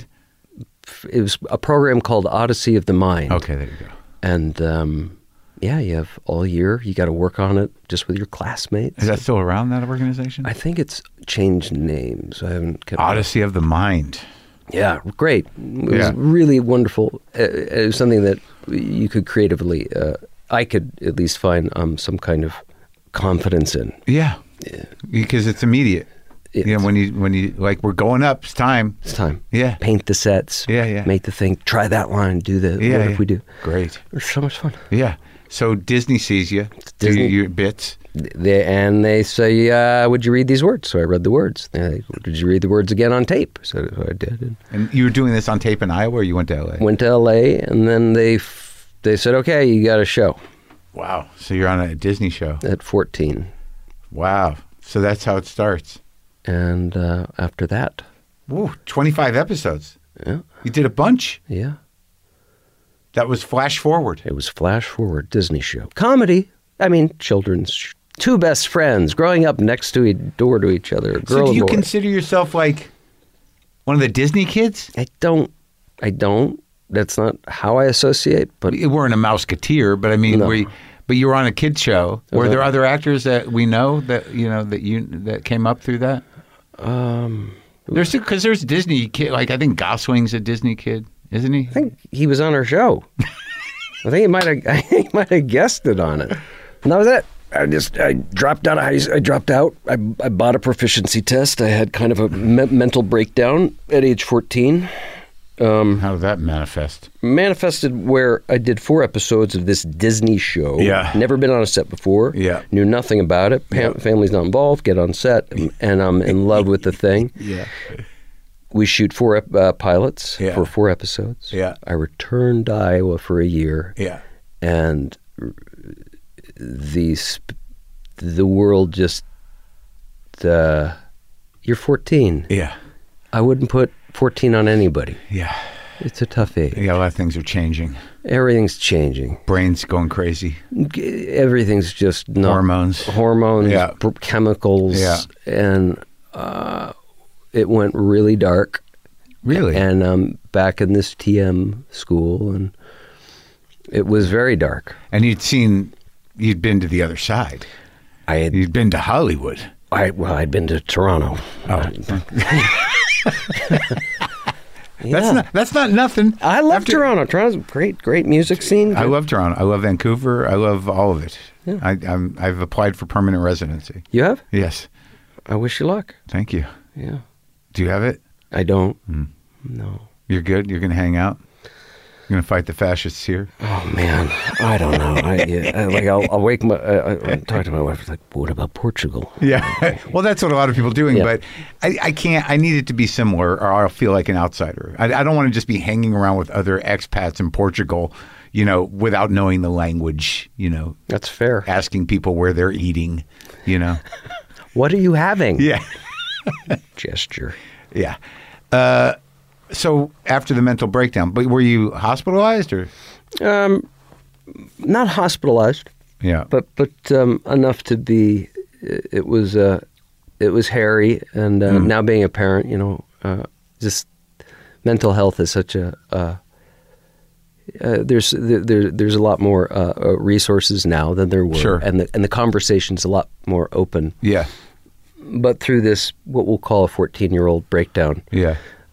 B: It was a program called Odyssey of the Mind.
A: Okay, there you go.
B: And yeah, you have all year. You got to work on it just with your classmates.
A: Is that still around, that organization?
B: I think it's changed names. I haven't kept
A: Odyssey of the Mind.
B: Yeah, great. It was really wonderful. It was something that you could creatively, I could at least find some kind of confidence in.
A: Yeah. Because it's immediate. When you like, we're going up, it's time.
B: It's time.
A: Yeah.
B: Paint the sets.
A: Yeah.
B: Make the thing, try that line, do that.
A: Yeah.
B: What if we do?
A: Great.
B: It's so much fun.
A: Yeah. So Disney sees you, do your bits.
B: They say, would you read these words? So I read the words. Did you read the words again on tape? So I did.
A: And you were doing this on tape in Iowa, or you went to L.A.?
B: Went to L.A., and then they said, okay, you got a show.
A: Wow. So you're on a Disney show.
B: At 14.
A: Wow. So that's how it starts.
B: And after that.
A: Whoa, 25 episodes.
B: Yeah.
A: You did a bunch.
B: Yeah.
A: That was Flash Forward.
B: It was Flash Forward, Disney show. Comedy. I mean, children's. Two best friends growing up next door to each other. Girl
A: so do you
B: and boy.
A: consider yourself like one of the Disney kids?
B: I don't. That's not how I associate. But
A: you weren't a Mouseketeer, but I mean,
B: no.
A: But you were on a kids show. Were there other actors that we know that that came up through that? There's Disney kid. Like I think Gosling's a Disney kid, isn't he?
B: I think he was on our show. I think he might have guested on it. And that was it. I dropped out. I dropped out. I bought a proficiency test. I had kind of a mental breakdown at age 14.
A: How did that manifest?
B: Manifested where I did 4 episodes of this Disney show.
A: Yeah.
B: Never been on a set before.
A: Yeah.
B: Knew nothing about it. Family's not involved. Get on set, and I'm in love with the thing.
A: Yeah.
B: We shoot 4 pilots for 4 episodes.
A: Yeah.
B: I returned to Iowa for a year.
A: Yeah.
B: And the world just you're 14.
A: Yeah.
B: I wouldn't put 14 on anybody.
A: Yeah.
B: It's a tough age.
A: Yeah, a lot of things are changing.
B: Everything's changing.
A: Brain's going crazy.
B: Everything's just not hormones,
A: yeah.
B: Chemicals,
A: yeah.
B: And it went really dark.
A: Really?
B: And I'm back in this TM school, and it was very dark.
A: And you'd been to the other side. You'd been to Hollywood.
B: I'd been to Toronto.
A: Oh. That's not nothing.
B: I love Toronto. Toronto's a great music scene.
A: I love Toronto. I love Vancouver. I love all of it.
B: Yeah.
A: I've applied for permanent residency.
B: You have?
A: Yes.
B: I wish you luck.
A: Thank you.
B: Yeah.
A: Do you have it?
B: I don't. No.
A: You're good? You're going to hang out? You're going to fight the fascists here?
B: Oh man, I don't know. I'll wake I talk to my wife. Like, what about Portugal?
A: Yeah. Well, that's what a lot of people are doing,
B: Yeah.
A: but I can't. I need it to be similar, or I'll feel like an outsider. I don't want to just be hanging around with other expats in Portugal, without knowing the language.
B: That's fair.
A: Asking people where they're eating.
B: What are you having?
A: Yeah.
B: Gesture.
A: Yeah. So after the mental breakdown, but were you hospitalized or?
B: Not hospitalized.
A: Yeah.
B: But enough to be. It was hairy, and now being a parent, just mental health is such a. There's a lot more resources now than there were,
A: Sure.
B: and the conversation's a lot more open.
A: Yeah.
B: But through this, what we'll call a 14-year-old breakdown.
A: Yeah.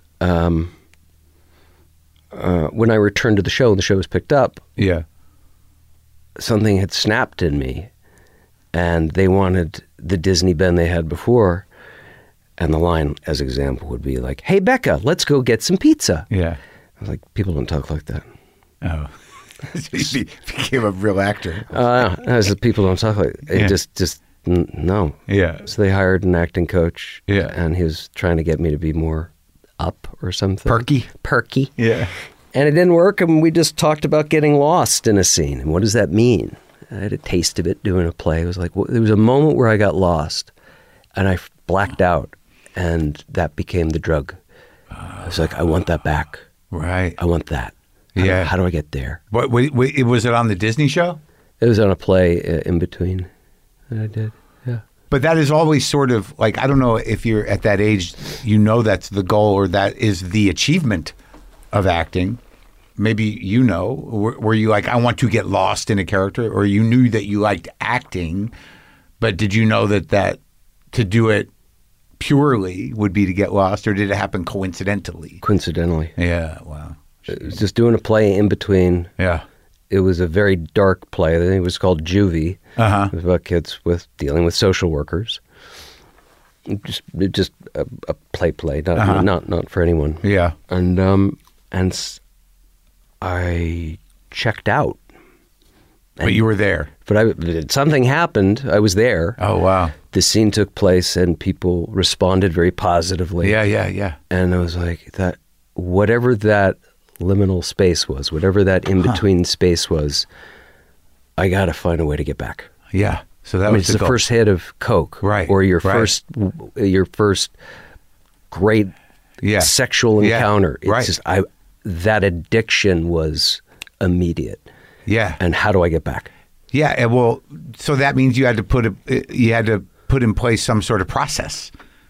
B: When I returned to the show and the show was picked up,
A: Yeah.
B: something had snapped in me, and they wanted the Disney Ben they had before. And the line, as example, would be like, "Hey, Becca, let's go get some pizza."
A: Yeah.
B: I was like, people don't talk like that.
A: Oh. So you became a real actor.
B: I said, people don't talk like that.
A: Yeah.
B: No.
A: Yeah.
B: So they hired an acting coach,
A: Yeah.
B: and he was trying to get me to be more up or something. Perky.
A: Yeah.
B: And it didn't work, and we just talked about getting lost in a scene. And what does that mean? I had a taste of it doing a play. It was like, there was a moment where I got lost, and I blacked out, and that became the drug. I was like, I want that back.
A: Right.
B: I want that.
A: Yeah.
B: How do I get there?
A: What was it on the Disney show?
B: It was on a play in between that I did. Yeah.
A: But that is always sort of like, I don't know if you're at that age, that's the goal or that is the achievement of acting. Maybe were you like, I want to get lost in a character, or you knew that you liked acting, but did you know that to do it purely would be to get lost, or did it happen coincidentally?
B: Coincidentally.
A: Yeah, wow.
B: It was just doing a play in between.
A: Yeah.
B: It was a very dark play. I think it was called Juvie.
A: Uh-huh.
B: It was about kids dealing with social workers. Just a play, not for anyone.
A: Yeah.
B: And I checked out.
A: But you were there.
B: But something happened. I was there.
A: Oh, wow.
B: The scene took place, and people responded very positively.
A: Yeah.
B: And I was like, whatever that liminal space was, whatever that in-between space was, I got to find a way to get back.
A: Yeah. So that was
B: it's the
A: goal.
B: first hit of Coke,
A: Right,
B: or your
A: right.
B: first great sexual encounter. It's
A: right.
B: just that addiction was immediate.
A: Yeah.
B: And how do I get back?
A: Yeah. And well, so that means you had to put in place some sort of process.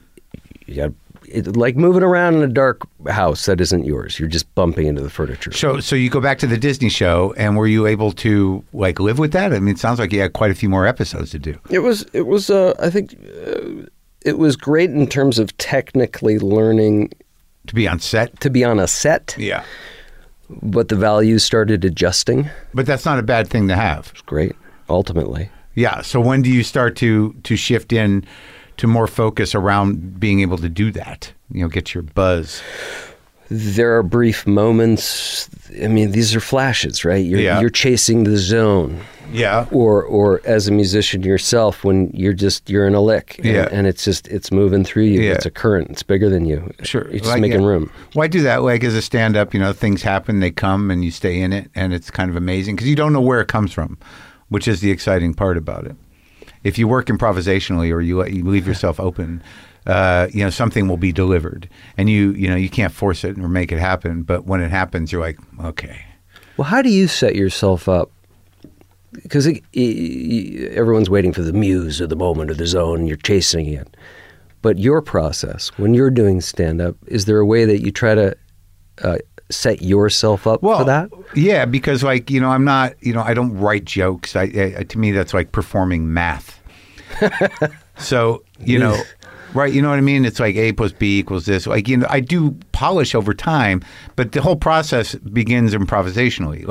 B: Like moving around in a dark house that isn't yours. You're just bumping into the furniture.
A: So you go back to the Disney show, and were you able to like live with that? I mean, it sounds like you had quite a few more episodes to do.
B: It was. I think it was great in terms of technically learning
A: To be on set?
B: to be on a set.
A: Yeah.
B: But the values started adjusting.
A: But that's not a bad thing to have.
B: It's great, ultimately.
A: Yeah. So when do you start to shift in to more focus around being able to do that? Get your buzz.
B: There are brief moments. I mean, these are flashes, right? You're chasing the zone.
A: Yeah.
B: Or as a musician yourself, when you're in a lick, and it's moving through you.
A: Yeah.
B: It's a current. It's bigger than you.
A: Sure.
B: You're just making room.
A: Well, I do that like as a stand-up. Things happen, they come, and you stay in it, and it's kind of amazing because you don't know where it comes from, which is the exciting part about it. If you work improvisationally or you leave yourself open, something will be delivered, and you can't force it or make it happen. But when it happens, you're like, okay.
B: Well, how do you set yourself up? Because everyone's waiting for the muse or the moment or the zone, and you're chasing it. But your process, when you're doing stand-up, is there a way that you try to set yourself up for that?
A: Yeah, because I'm not, I don't write jokes. To me, that's like performing math. So, right, you know what I mean? It's like A plus B equals this. I do polish over time, but the whole process begins improvisationally.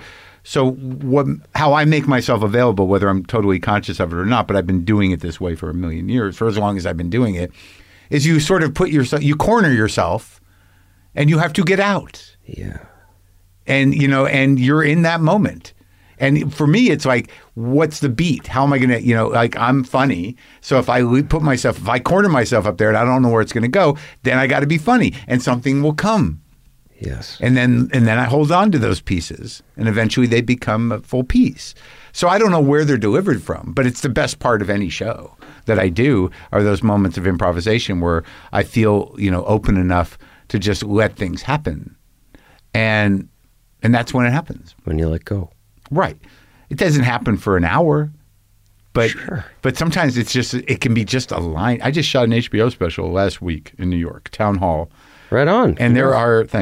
A: How I make myself available, whether I'm totally conscious of it or not, but I've been doing it this way for a million years, for as long as I've been doing it, is you sort of you corner yourself, and you have to get out.
B: Yeah.
A: And, and you're in that moment. And for me, it's like, what's the beat? How am I going to, like, I'm funny. So if I corner myself up there and I don't know where it's going to go, then I got to be funny and something will come.
B: Yes.
A: And then I hold on to those pieces and eventually they become a full piece. So I don't know where they're delivered from, but it's the best part of any show that I do are those moments of improvisation where I feel, open enough to just let things happen. And that's when it happens.
B: When you let go.
A: Right. It doesn't happen for an hour, but
B: Sure.
A: But sometimes it can be just a line. I just shot an HBO special last week in New York, Town Hall.
B: Right on.
A: And there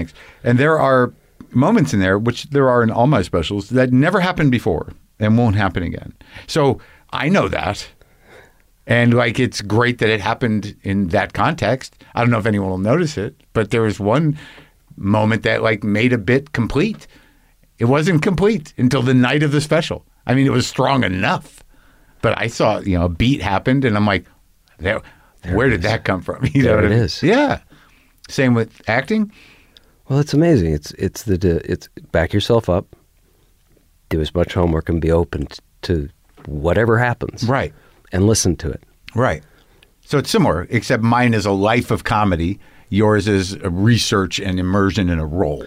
A: are moments in there, which there are in all my specials, that never happened before and won't happen again. So I know that. And like, it's great that it happened in that context. I don't know if anyone will notice it, but there was one moment that like made a bit complete. It wasn't complete until the night of the special. I mean, it was strong enough, but I saw, a beat happened and I'm like, where did that come from?
B: There it is.
A: Yeah. Same with acting.
B: Well, it's amazing. It's back yourself up, do as much homework and be open to whatever happens.
A: Right.
B: And listen to it.
A: Right. So it's similar, except mine is a life of comedy. Yours is a research and immersion in a role.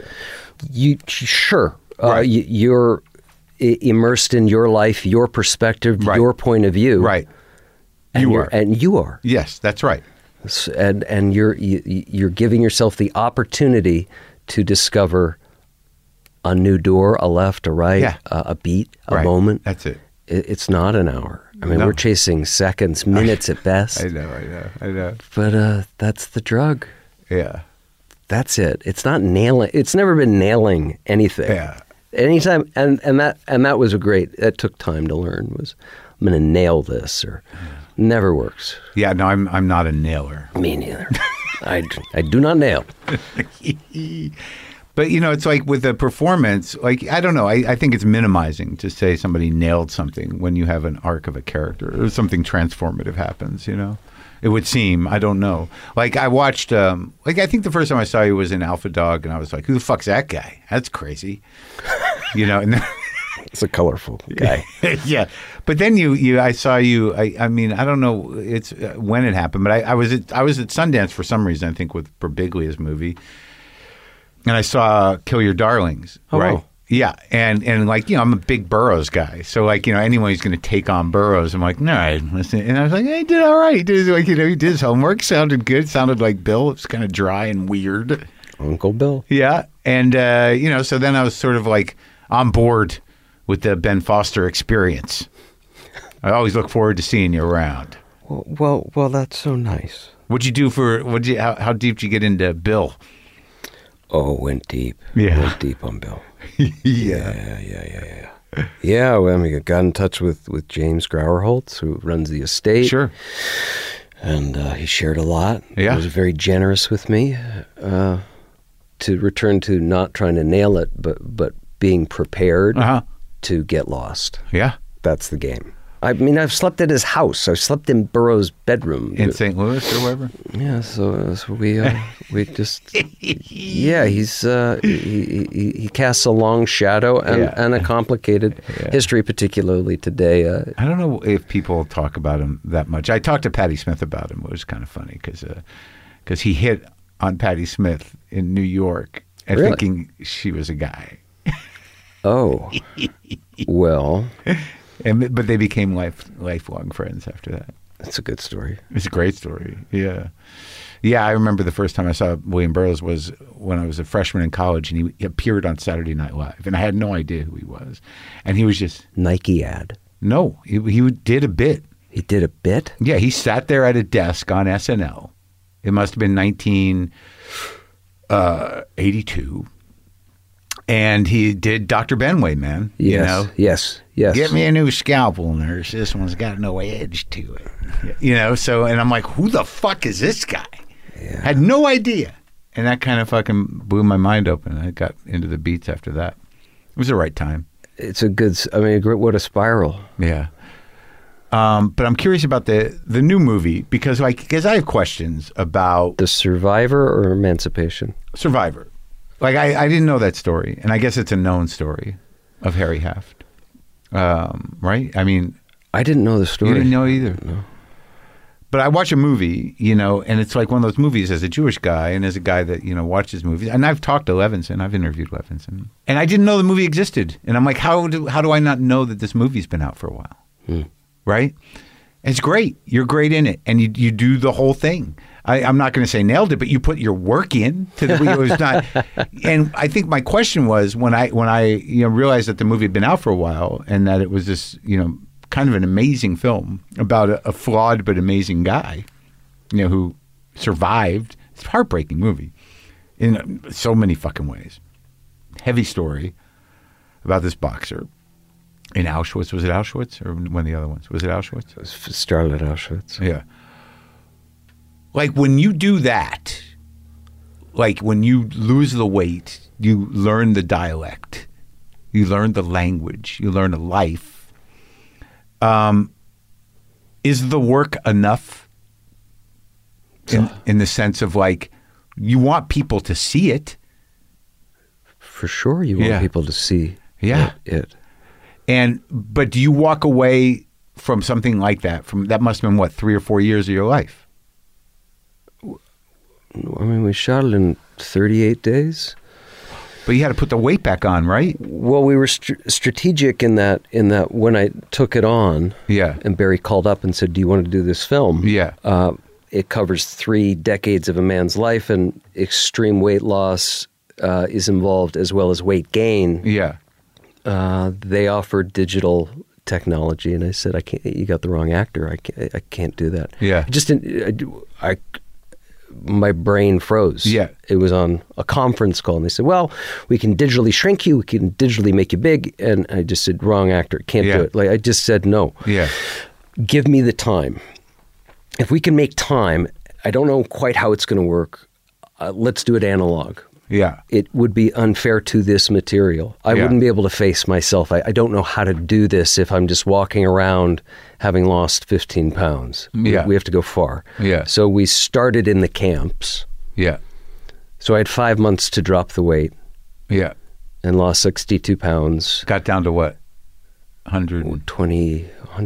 B: Sure.
A: Right.
B: You're immersed in your life, your perspective,
A: right.
B: your point of view.
A: Right.
B: And you are.
A: Yes, that's right.
B: And you're giving yourself the opportunity to discover a new door, a left, a right, a beat, a moment.
A: That's it.
B: It's not an hour. I mean, we're chasing seconds, minutes at best.
A: I know.
B: But that's the drug.
A: Yeah.
B: That's it. It's not nailing. It's never been nailing anything.
A: Yeah.
B: Anytime, and that was that took time to learn. Was I'm going to nail this or never works.
A: Yeah. No, I'm not a nailer.
B: Me neither. I do not nail.
A: But, it's like with a performance, like, I don't know. I think it's minimizing to say somebody nailed something when you have an arc of a character or something transformative happens, It would seem. I don't know. Like, I watched, I think the first time I saw you was in Alpha Dog, and I was like, who the fuck's that guy? That's crazy. And then,
B: it's a colorful guy.
A: Yeah. But then I saw you, I mean, I don't know it's when it happened, but I was at Sundance for some reason, I think, with Birbiglia's movie. And I saw Kill Your Darlings, right?
B: Wow.
A: Yeah, and like, I'm a big Burroughs guy, so like, anyone who's going to take on Burroughs, I'm like, no, listen. And I was like, hey, he did all right. He did his homework, sounded good, sounded like Bill. It was kind of dry and weird.
B: Uncle Bill.
A: Yeah, and so then I was sort of like on board with the Ben Foster experience. I always look forward to seeing you around.
B: Well, that's so nice.
A: What'd you do how deep did you get into Bill?
B: Oh, went deep.
A: Yeah.
B: Went deep on Bill.
A: Yeah.
B: Yeah, well, I mean, I got in touch with James Grauerholtz, who runs the estate.
A: Sure.
B: And he shared a lot.
A: Yeah.
B: He was very generous with me to return to not trying to nail it, but being prepared to get lost.
A: Yeah.
B: That's the game. I mean, I've slept at his house. I've slept in Burroughs' bedroom.
A: In St. Louis or wherever?
B: Yeah, so we just... Yeah, he casts a long shadow and a complicated history, particularly today.
A: I don't know if people talk about him that much. I talked to Patti Smith about him. It was kind of funny because he hit on Patti Smith in New York and
B: Really?
A: thinking she was a guy.
B: Oh, well...
A: But they became lifelong friends after that.
B: That's a good story.
A: It's a great story. Yeah. Yeah, I remember the first time I saw William Burroughs was when I was a freshman in college, and he appeared on Saturday Night Live, and I had no idea who he was. And he was just...
B: Nike ad.
A: No, he did a bit.
B: He did a bit?
A: Yeah, he sat there at a desk on SNL. It must have been 1982. And he did Dr. Benway, man.
B: Yes, yes.
A: Get me a new scalpel, nurse. This one's got no edge to it. And I'm like, who the fuck is this guy?
B: Yeah.
A: Had no idea. And that kind of fucking blew my mind open. I got into the beats after that. It was the right time.
B: It's what a spiral.
A: Yeah. But I'm curious about the new movie because I have questions about...
B: The Survivor or Emancipation?
A: Survivor. Like, I didn't know that story, and I guess it's a known story of Harry Heft, right? I mean,
B: I didn't know the story.
A: you didn't know either.
B: No.
A: But I watch a movie, you know, and it's like one of those movies as a Jewish guy and as a guy that, you know, watches movies. And I've talked to Levinson. I've interviewed Levinson. And I didn't know the movie existed. And I'm like, how do I not know that this movie's been out for a while? Right? It's great. You're great in it. And you do the whole thing. I'm not going to say nailed it, but you put your work in to the it was not. And I think my question was when I you know, realized that the movie had been out for a while and that it was this, you know, kind of an amazing film about a flawed but amazing guy, you know, who survived. It's a heartbreaking movie in so many fucking ways. Heavy story about this boxer in Auschwitz. Was it Auschwitz or one of the other ones? Was it Auschwitz?
B: It was started at Auschwitz.
A: Yeah. Like when you do that, like when you lose the weight, you learn the dialect, you learn the language, you learn a life. Is the work enough in the sense of like, you want people to see it?
B: For sure you want people to see it.
A: But do you walk away from something like that? That must have been, what, 3 or 4 years of your life?
B: I mean, we shot it in 38 days.
A: But you had to put the weight back on, right?
B: Well, we were strategic in that when I took it on, and Barry called up and said, "Do you want to do this film?"
A: Yeah.
B: It covers 3 decades of a man's life, and extreme weight loss is involved as well as weight gain.
A: Yeah.
B: They offered digital technology, and I said, "I can't. You got the wrong actor. I can't do that."
A: Yeah.
B: My brain froze.
A: Yeah.
B: It was on a conference call, and they said, "Well, we can digitally shrink you. We can digitally make you big." And I just said, "Wrong actor. Can't do it." Like, I just said no.
A: Yeah.
B: Give me the time. If we can make time, I don't know quite how it's going to work. Let's do it analog.
A: Yeah.
B: It would be unfair to this material. I wouldn't be able to face myself. I don't know how to do this if I'm just walking around having lost 15 pounds.
A: Yeah.
B: We have to go far.
A: Yeah.
B: So we started in the camps.
A: Yeah.
B: So I had 5 months to drop the weight.
A: Yeah.
B: And lost 62 pounds.
A: Got down to what? 123?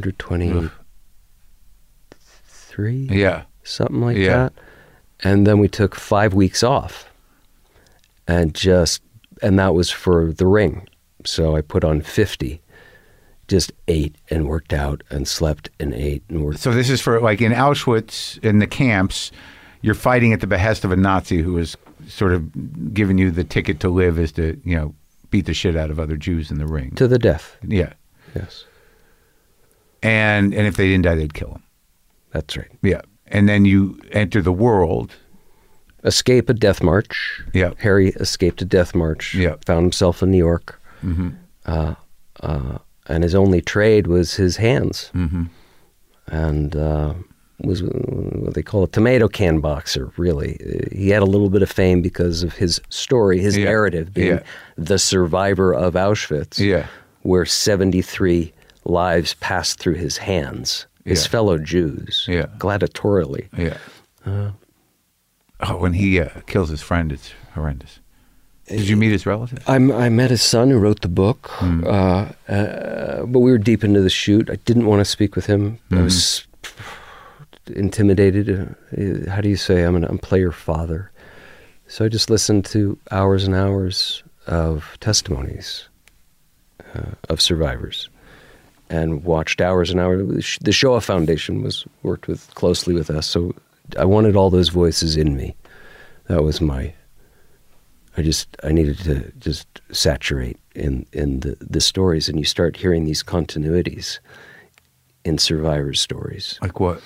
A: Yeah.
B: Something like that. And then we took 5 weeks off. And that was for the ring. So I put on 50, just ate and worked out and slept and ate and worked.
A: So this is for, like, in Auschwitz, in the camps, you're fighting at the behest of a Nazi who was sort of giving you the ticket to live, is to, you know, beat the shit out of other Jews in the ring.
B: To the death.
A: Yeah.
B: Yes.
A: And if they didn't die, they'd kill them.
B: That's right.
A: Yeah. And then you enter the world.
B: Escape a death march.
A: Yeah.
B: Harry escaped a death march.
A: Yeah.
B: Found himself in New York.
A: Mm-hmm.
B: And his only trade was his hands.
A: Mm-hmm.
B: And was what they call a tomato can boxer, really. He had a little bit of fame because of his story, his narrative, being the survivor of Auschwitz, where 73 lives passed through his hands, his fellow Jews, gladiatorially.
A: Yeah. When he kills his friend, it's horrendous. Did you meet his relative?
B: I met his son who wrote the book, but we were deep into the shoot. I didn't want to speak with him. I was intimidated. How do you say? I'm player father. So I just listened to hours and hours of testimonies of survivors, and watched hours and hours. The Shoah Foundation worked closely with us, so I wanted all those voices in me. That was I needed to just saturate in the stories, and you start hearing these continuities in survivors' stories.
A: Like what?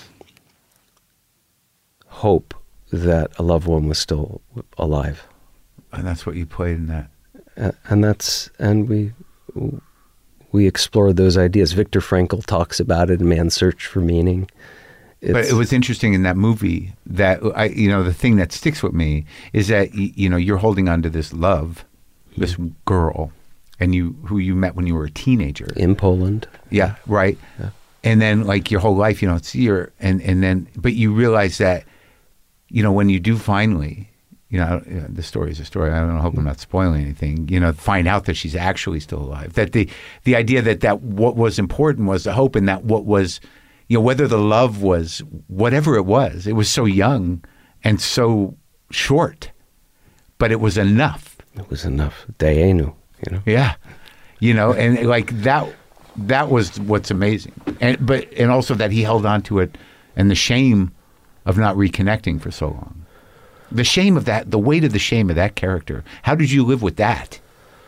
B: Hope that a loved one was still alive.
A: And that's what you played in that.
B: And we explored those ideas. Viktor Frankl talks about it in Man's Search for Meaning.
A: But it was interesting in that movie that the thing that sticks with me is that you're holding on to this love, this girl, and who you met when you were a teenager
B: in Poland.
A: Yeah, right. Yeah. And then, like, your whole life you don't see her, and then but you realize that when you do finally the story is a story. I don't hope I'm not spoiling anything. Find out that she's actually still alive. That the idea that what was important was the hope, and that what was, whether the love was whatever it was so young and so short, but it was enough.
B: It was enough. Dayenu,
A: Yeah, and like that was what's amazing, and also that he held on to it, and the shame of not reconnecting for so long. The shame of that, the weight of the shame of that character. How did you live with that?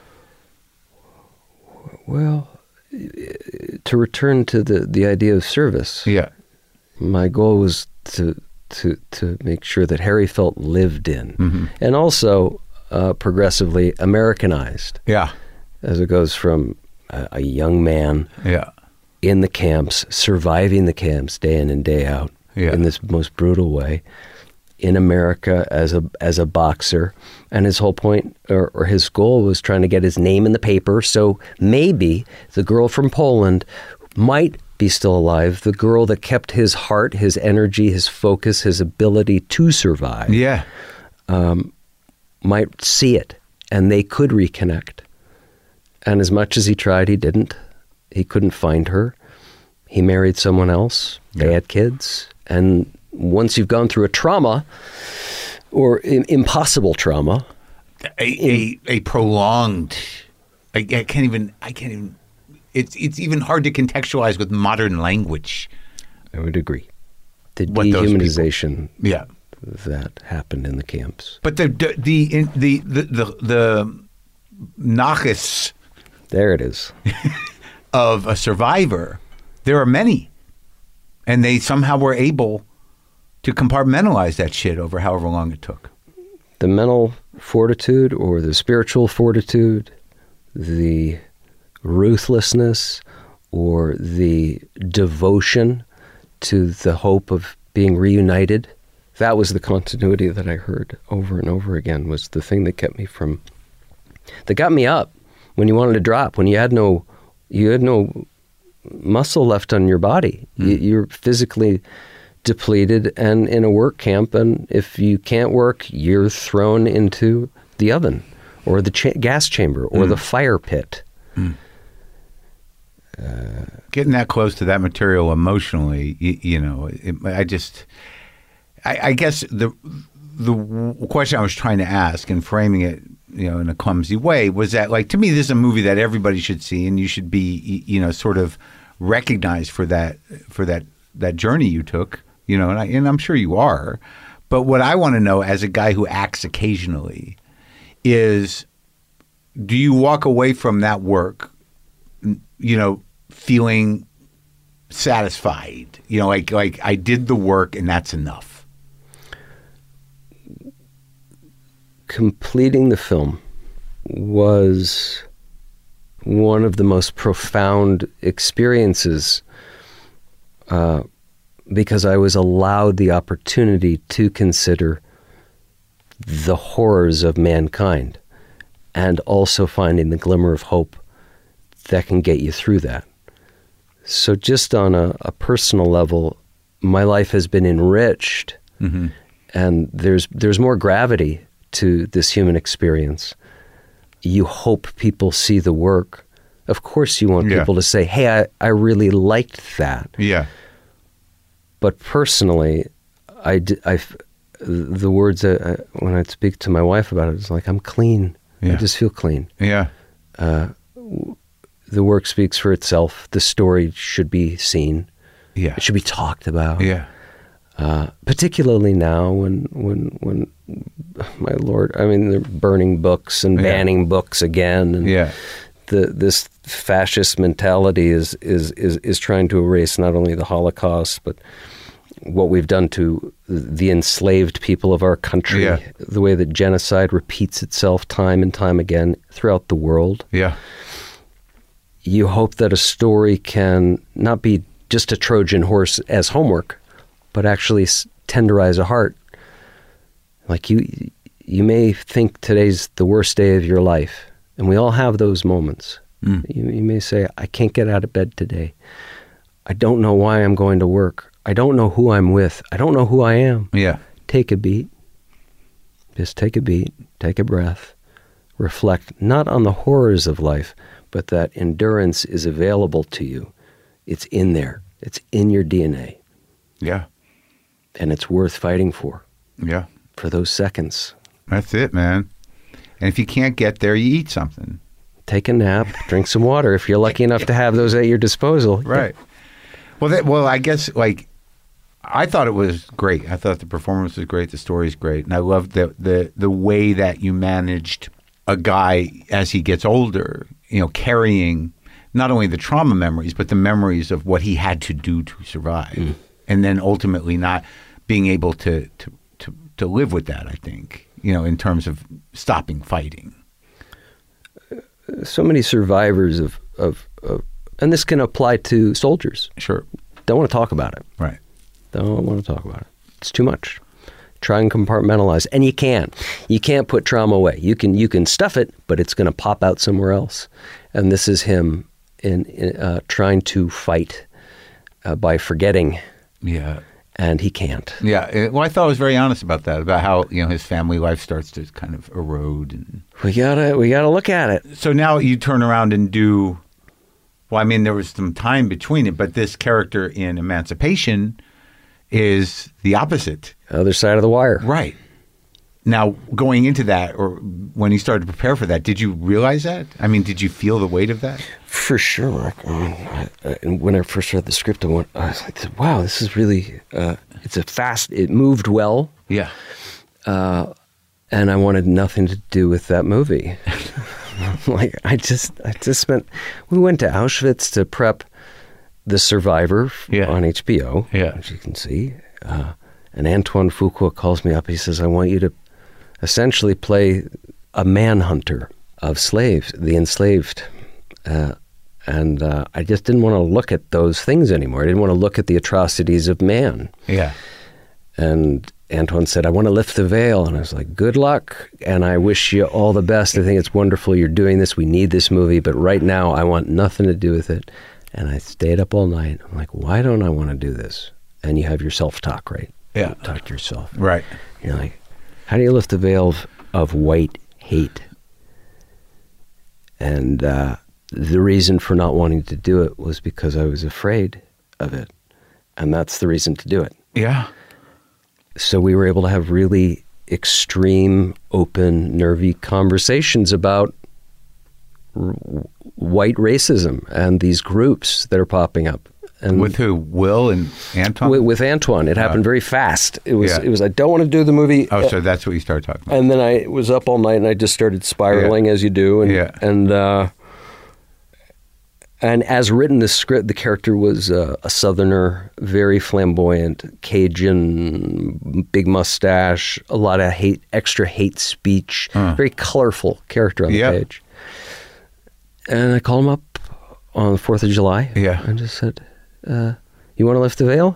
B: Well, to return to the idea of service.
A: Yeah.
B: My goal was to make sure that Harry felt lived in,
A: mm-hmm.
B: and also progressively Americanized.
A: Yeah.
B: As it goes from a young man.
A: Yeah.
B: In the camps, surviving the camps day in and day out.
A: Yeah.
B: In this most brutal way. In America as a boxer, and his whole point or his goal was trying to get his name in the paper, so maybe the girl from Poland might be still alive, the girl that kept his heart, his energy, his focus, his ability to survive, might see it, and they could reconnect. And as much as he tried, he didn't. He couldn't find her. He married someone else. They had kids, and once you've gone through a trauma or impossible trauma,
A: a prolonged, I can't even, it's even hard to contextualize with modern language.
B: I would agree. The dehumanization that happened in the camps.
A: But the nachas,
B: there it is,
A: of a survivor, there are many, and they somehow were able to compartmentalize that shit over however long it took.
B: The mental fortitude or the spiritual fortitude, the ruthlessness or the devotion to the hope of being reunited, that was the continuity that I heard over and over again, was the thing that that got me up when you wanted to drop, when you had no muscle left on your body. You're physically depleted and in a work camp, and if you can't work, you're thrown into the oven or the gas chamber or the fire pit.
A: Getting that close to that material emotionally, I guess the question I was trying to ask and framing it, in a clumsy way, was that, like, to me, this is a movie that everybody should see, and you should be, sort of recognized for that journey you took. And I'm sure you are. But what I want to know, as a guy who acts occasionally, is, do you walk away from that work, feeling satisfied? Like I did the work and that's enough.
B: Completing the film was one of the most profound experiences, because I was allowed the opportunity to consider the horrors of mankind and also finding the glimmer of hope that can get you through that. So just on a personal level, my life has been enriched, and there's more gravity to this human experience. You hope people see the work. Of course you want people to say, hey, I really liked that.
A: Yeah.
B: But personally, the words when I speak to my wife about it, it's like, I'm clean. I just feel clean.
A: Yeah.
B: The work speaks for itself. The story should be seen.
A: Yeah.
B: It should be talked about.
A: Yeah.
B: Particularly now when my Lord, I mean, they're burning books and banning books again. And this fascist mentality is trying to erase not only the Holocaust, but what we've done to the enslaved people of our country, the way that genocide repeats itself time and time again throughout the world.
A: Yeah.
B: You hope that a story can not be just a Trojan horse as homework, but actually tenderize a heart. Like you may think today's the worst day of your life, and we all have those moments. You may say, I can't get out of bed today. I don't know why I'm going to work. I don't know who I'm with. I don't know who I am.
A: Yeah.
B: Take a beat. Just take a beat, take a breath, reflect not on the horrors of life, but that endurance is available to you. It's in there. It's in your DNA.
A: Yeah.
B: And it's worth fighting for.
A: Yeah.
B: For those seconds.
A: That's it, man. And if you can't get there, you eat something.
B: Take a nap, drink some water if you're lucky enough to have those at your disposal.
A: Right. Well, I guess, like, I thought it was great. I thought the performance was great. The story's great. And I loved the way that you managed a guy as he gets older, you know, carrying not only the trauma memories, but the memories of what he had to do to survive. Mm. And then ultimately not being able to live with that, I think, you know, in terms of stopping fighting.
B: So many survivors of and this can apply to soldiers.
A: Sure.
B: Don't want to talk about it.
A: Right.
B: Don't want to talk about it. It's too much. Try and compartmentalize. And you can't. You can't put trauma away. You can stuff it, but it's going to pop out somewhere else. And this is him in trying to fight by forgetting.
A: Yeah.
B: And he can't.
A: Yeah. Well, I thought it was very honest about that, about how, you know, his family life starts to kind of erode. And
B: we gotta look at it.
A: So now you turn around and do, well, I mean, there was some time between it, but this character in Emancipation is the opposite.
B: Other side of the wire.
A: Right. Now, going into that, or when you started to prepare for that, did you realize that? I mean, did you feel the weight of that?
B: For sure. And when I first read the script, I was like, wow, this is really, it moved well.
A: Yeah.
B: And I wanted nothing to do with that movie. Like, I just spent, we went to Auschwitz to prep The Survivor on HBO, as you can see. And Antoine Fuqua calls me up. He says, I want you to essentially play a manhunter of slaves, the enslaved. And I just didn't want to look at those things anymore. I didn't want to look at the atrocities of man.
A: Yeah.
B: And Antoine said, I want to lift the veil. And I was like, good luck. And I wish you all the best. I think it's wonderful you're doing this. We need this movie. But right now, I want nothing to do with it. And I stayed up all night. I'm like, why don't I want to do this? And you have your self-talk, right?
A: Yeah.
B: You talk to yourself.
A: Right.
B: You're like, how do you lift the veil of white hate? And the reason for not wanting to do it was because I was afraid of it. And that's the reason to do it.
A: Yeah.
B: So we were able to have really extreme, open, nervy conversations about white racism and these groups that are popping up. And
A: with who? Will and Antoine?
B: With Antoine. It happened very fast. It was, I don't want to do the movie.
A: Oh, so that's what you started talking about.
B: And then I was up all night and I just started spiraling as you do. And as written, the script, the character was a Southerner, very flamboyant, Cajun, big mustache, a lot of extra hate speech, very colorful character on the page. And I called him up on the 4th of July.
A: Yeah.
B: And just said, you want to lift the veil?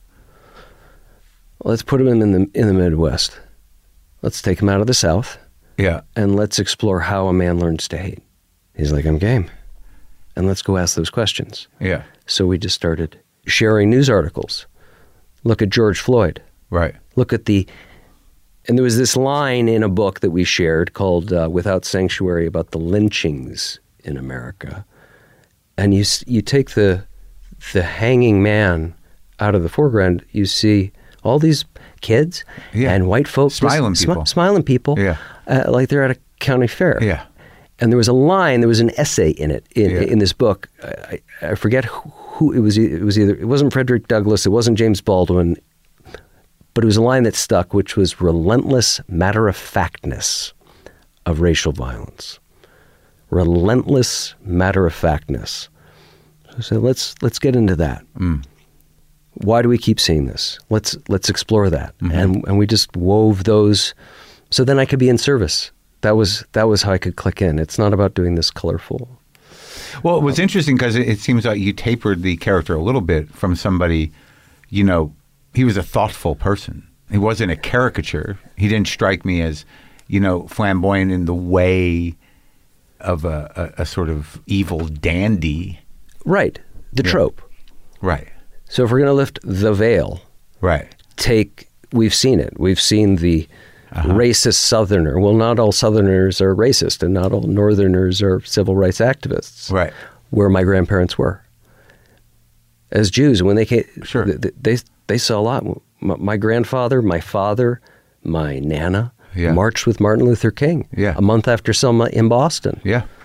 B: Let's put him in the Midwest. Let's take him out of the South.
A: Yeah.
B: And let's explore how a man learns to hate. He's like, I'm game. And let's go ask those questions.
A: Yeah.
B: So we just started sharing news articles. Look at George Floyd.
A: Right.
B: Look at and there was this line in a book that we shared called Without Sanctuary about the lynchings in America. And you take the hanging man out of the foreground, you see all these kids and white folks.
A: Smiling people.
B: Yeah. Like they're at a county fair.
A: Yeah.
B: And there was a line, there was an essay in it, in this book. I forget who it was. It wasn't Frederick Douglass, it wasn't James Baldwin, but it was a line that stuck, which was relentless matter-of-factness of racial violence. Relentless matter-of-factness. So let's get into that. Mm. Why do we keep seeing this? Let's explore that. Mm-hmm. And we just wove those, so then I could be in service. That was how I could click in. It's not about doing this colorful.
A: Well, it was interesting because it seems like you tapered the character a little bit from somebody, you know, he was a thoughtful person. He wasn't a caricature. He didn't strike me as, you know, flamboyant in the way of a sort of evil dandy.
B: Right. The trope.
A: Right.
B: So if we're going to lift the veil.
A: Right.
B: We've seen it. We've seen the racist Southerner. Well, not all Southerners are racist, and not all Northerners are civil rights activists.
A: Right.
B: Where my grandparents were as Jews, when they came,
A: Sure.
B: they saw a lot. My grandfather, my father, my nana marched with Martin Luther King. A month after Selma in Boston.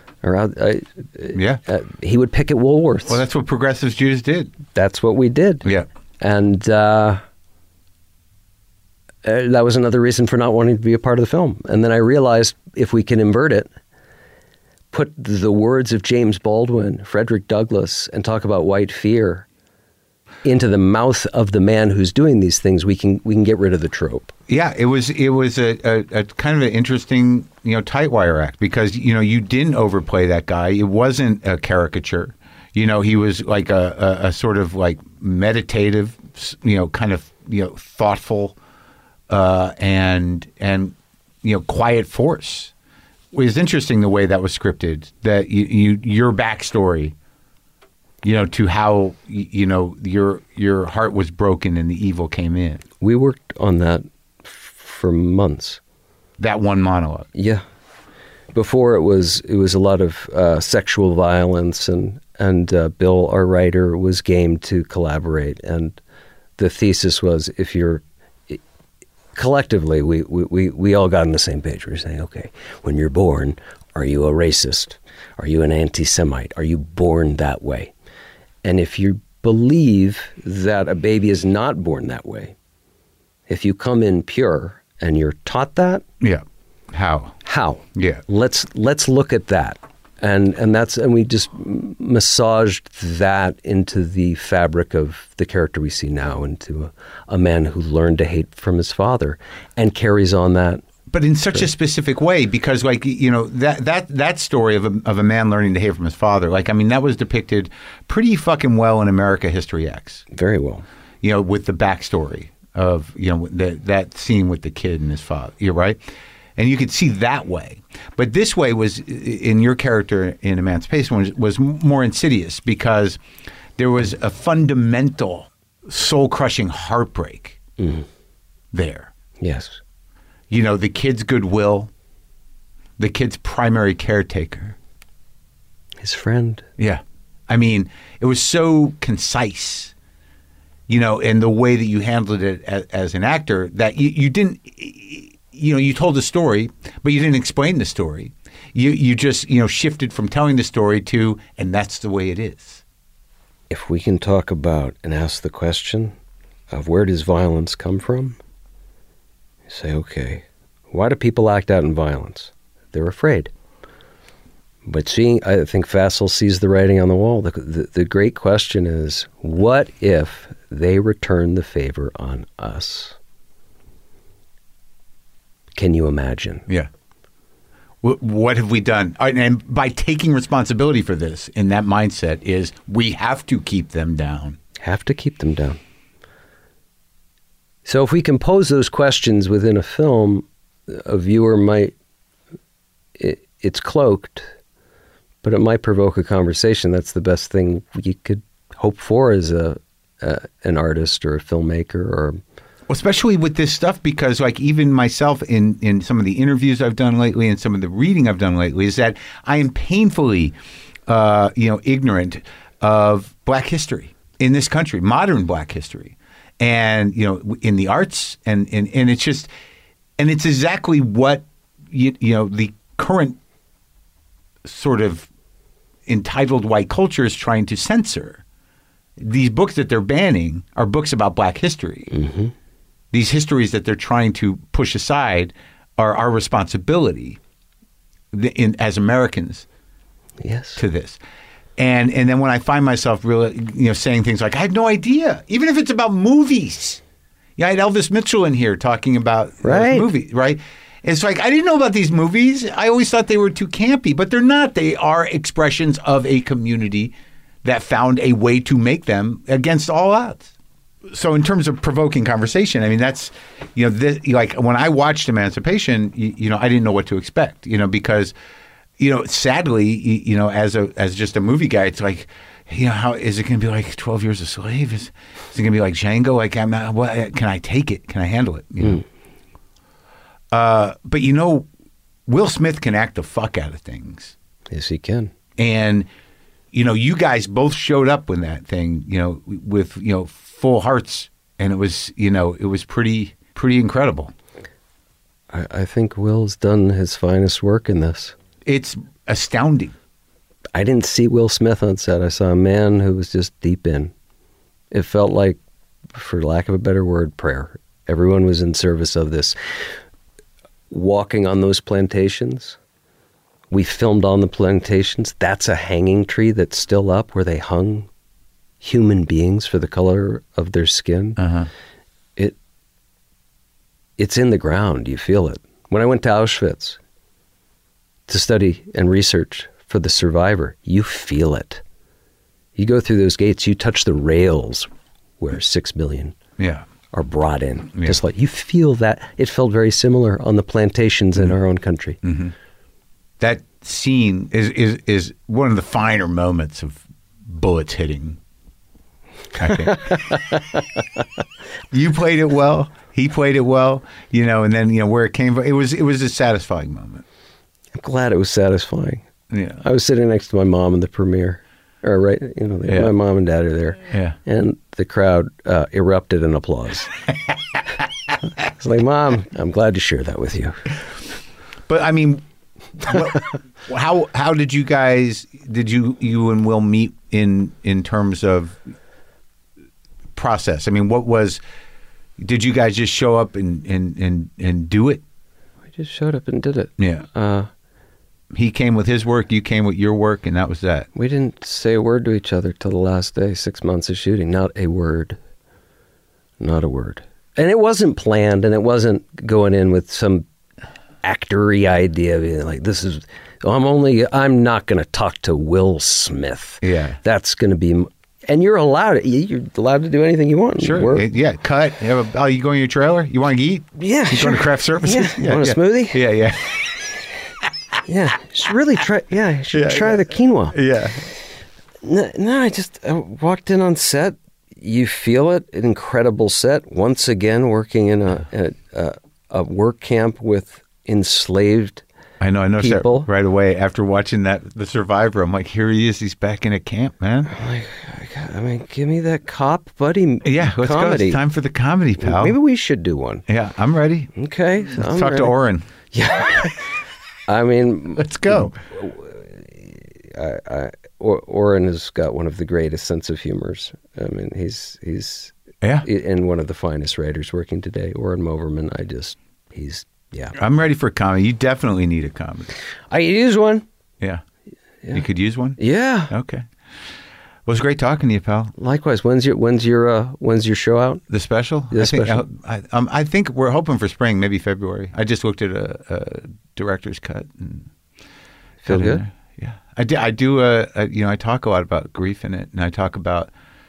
B: He would picket Woolworths.
A: Well, that's what progressive Jews did.
B: That's what we did.
A: Yeah.
B: And that was another reason for not wanting to be a part of the film. And then I realized if we can invert it, put the words of James Baldwin, Frederick Douglass, and talk about white fear into the mouth of the man who's doing these things, we can get rid of the trope. Yeah,
A: it was a kind of an interesting, tight wire act, because you didn't overplay that guy. It wasn't a caricature. He was like a sort of like meditative, kind of thoughtful, and quiet force. It was interesting the way that was scripted. That your backstory, to how your heart was broken and the evil came in.
B: We worked on that for months.
A: That one monologue.
B: Yeah. Before it was a lot of sexual violence, and Bill, our writer, was game to collaborate. And the thesis was, if you're collectively, we all got on the same page. We were saying, okay, when you're born, are you a racist? Are you an anti-Semite? Are you born that way? And if you believe that a baby is not born that way, if you come in pure and you're taught that,
A: how? Yeah,
B: let's look at that, and we just massaged that into the fabric of the character we see now, into a man who learned to hate from his father and carries on that.
A: But in such a specific way, because that story of a man learning to hate from his father, that was depicted pretty fucking well in America History X.
B: Very well.
A: With the backstory of that scene with the kid and his father. You're right, and you could see that way. But this way was, in your character in Emancipation, was more insidious, because there was a fundamental, soul-crushing heartbreak there.
B: Yes.
A: The kid's goodwill, the kid's primary caretaker.
B: His friend.
A: Yeah. It was so concise, and the way that you handled it as an actor, that you didn't, you told the story, but you didn't explain the story. You just, shifted from telling the story to, and that's the way it is.
B: If we can talk about and ask the question of where does violence come from? You say, okay, why do people act out in violence? They're afraid. But I think Fassel sees the writing on the wall. The great question is, what if they return the favor on us? Can you imagine?
A: Yeah. What have we done? And by taking responsibility for this, in that mindset, is we have to keep them down.
B: Have to keep them down. So if we can pose those questions within a film, a viewer might, it's cloaked, but it might provoke a conversation. That's the best thing you could hope for as an artist or a filmmaker, or
A: especially with this stuff, because even myself in some of the interviews I've done lately and some of the reading I've done lately, is that I am painfully ignorant of Black history in this country, modern Black history. And, in the arts, and it's just, and it's exactly what, the current sort of entitled white culture is trying to censor. These books that they're banning are books about Black history.
B: Mm-hmm.
A: These histories that they're trying to push aside are our responsibility as Americans.
B: Yes.
A: To this. And then when I find myself really, saying things like, I had no idea, even if it's about movies. I had Elvis Mitchell in here talking about movies, right? It's like, I didn't know about these movies. I always thought they were too campy, but they're not. They are expressions of a community that found a way to make them against all odds. So in terms of provoking conversation, that's, when I watched Emancipation, I didn't know what to expect, because sadly, as just a movie guy, it's like, how is it going to be like 12 Years a Slave? Is it going to be like Django? Can I take it? Can I handle it? But Will Smith can act the fuck out of things.
B: Yes, he can.
A: And, you guys both showed up with that thing, with, full hearts. And it was, it was pretty incredible.
B: I think Will's done his finest work in this.
A: It's astounding.
B: I didn't see Will Smith on set. I saw a man who was just deep in. It felt like, for lack of a better word, prayer. Everyone was in service of this. Walking on those plantations, we filmed on the plantations. That's a hanging tree that's still up where they hung human beings for the color of their skin.
A: Uh-huh.
B: It's in the ground. You feel it. When I went to Auschwitz to study and research for the survivor, you feel it. You go through those gates, you touch the rails where 6 million are brought in.
A: Yeah.
B: Just like you feel that. It felt very similar on the plantations in our own country.
A: Mm-hmm. That scene is one of the finer moments of bullets hitting. I think. You played it well. He played it well. And then where it came from. It was a satisfying moment.
B: I'm glad it was satisfying.
A: Yeah.
B: I was sitting next to my mom in the premiere. Or my mom and dad are there.
A: Yeah.
B: And the crowd erupted in applause. It's like, Mom, I'm glad to share that with you.
A: But I mean, how did you you and Will meet in terms of process? I mean, did you guys just show up and do it?
B: We just showed up and did it.
A: Yeah. He came with his work, you came with your work, and that was that.
B: We didn't say a word to each other till the last day, 6 months of shooting. Not a word. Not a word. And it wasn't planned, and it wasn't going in with some actory idea, like I'm not going to talk to Will Smith.
A: Yeah.
B: That's going to be, and you're allowed to do anything you want.
A: Sure. Yeah. Cut. You going to your trailer? You want to eat?
B: Yeah.
A: You going to craft services?
B: Yeah. You want a smoothie?
A: Yeah.
B: Yeah, you should really try. Yeah, you should try the quinoa.
A: Yeah.
B: No, I walked in on set. You feel it. An incredible set. Once again, working in a work camp with enslaved.
A: I noticed
B: people.
A: that right away after watching The Survivor. I'm like, here he is. He's back in a camp, man.
B: I'm like, give me that cop buddy.
A: Yeah, let's
B: comedy.
A: go. It's time for the comedy, pal.
B: Maybe we should do one.
A: Yeah, I'm ready.
B: Okay,
A: let's talk to Oren.
B: Yeah. I mean,
A: let's go.
B: Oren has got one of the greatest sense of humors. I mean, he's and one of the finest writers working today. Oren Moverman. I'm
A: ready for a comedy. You definitely need a comedy.
B: I could use one.
A: Yeah. You could use one.
B: Yeah.
A: Okay. Well, it was great talking to you, pal.
B: Likewise. When's your show out?
A: The special? I think we're hoping for spring, maybe February. I just looked at a director's cut. And
B: feel good?
A: Yeah. I do. I talk a lot about grief in it, and I talk about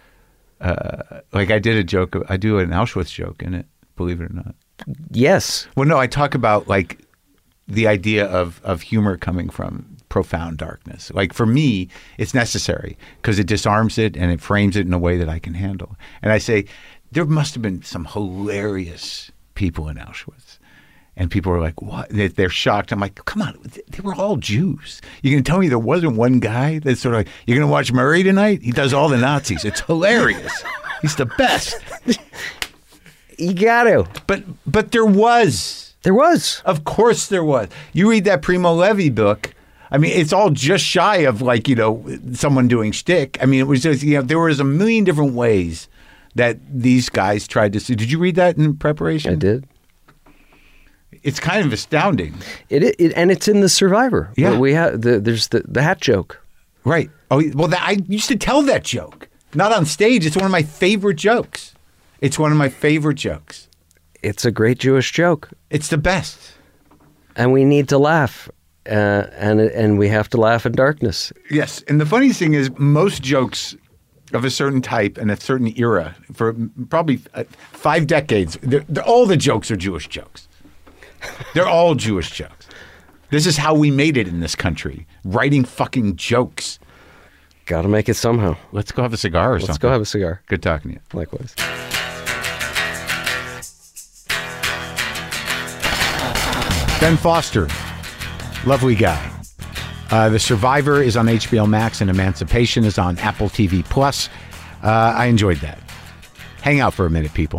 A: I did a joke. I do an Auschwitz joke in it. Believe it or not.
B: Yes.
A: Well, no, I talk about the idea of humor coming from profound darkness. Like for me, it's necessary because it disarms it and it frames it in a way that I can handle. And I say, there must have been some hilarious people in Auschwitz. And people are like, what? They're shocked. I'm like, come on, they were all Jews. You're going to tell me there wasn't one guy that's sort of like, you're going to watch Murray tonight? He does all the Nazis. It's hilarious. He's the best.
B: You got to.
A: But there was.
B: There was.
A: Of course there was. You read that Primo Levi book. I mean, it's all just shy of someone doing shtick. I mean, it was just, there was a million different ways that these guys tried to see. Did you read that in preparation?
B: I did.
A: It's kind of astounding.
B: And it's in The Survivor.
A: Yeah.
B: There's the hat joke.
A: Right. Oh, well, I used to tell that joke. Not on stage. It's one of my favorite jokes. It's one of my favorite jokes.
B: It's a great Jewish joke.
A: It's the best.
B: And we need to laugh. And we have to laugh in darkness.
A: Yes. And the funny thing is, most jokes of a certain type and a certain era, for probably 5 decades, all the jokes are Jewish jokes. They're all Jewish jokes. This is how we made it in this country, writing fucking jokes.
B: Got to make it somehow.
A: Let's go have a cigar or something.
B: Let's go have a cigar.
A: Good talking to you.
B: Likewise.
A: Ben Foster, lovely guy. The Survivor is on HBO Max and Emancipation is on Apple TV Plus. I enjoyed that. Hang out for a minute, people.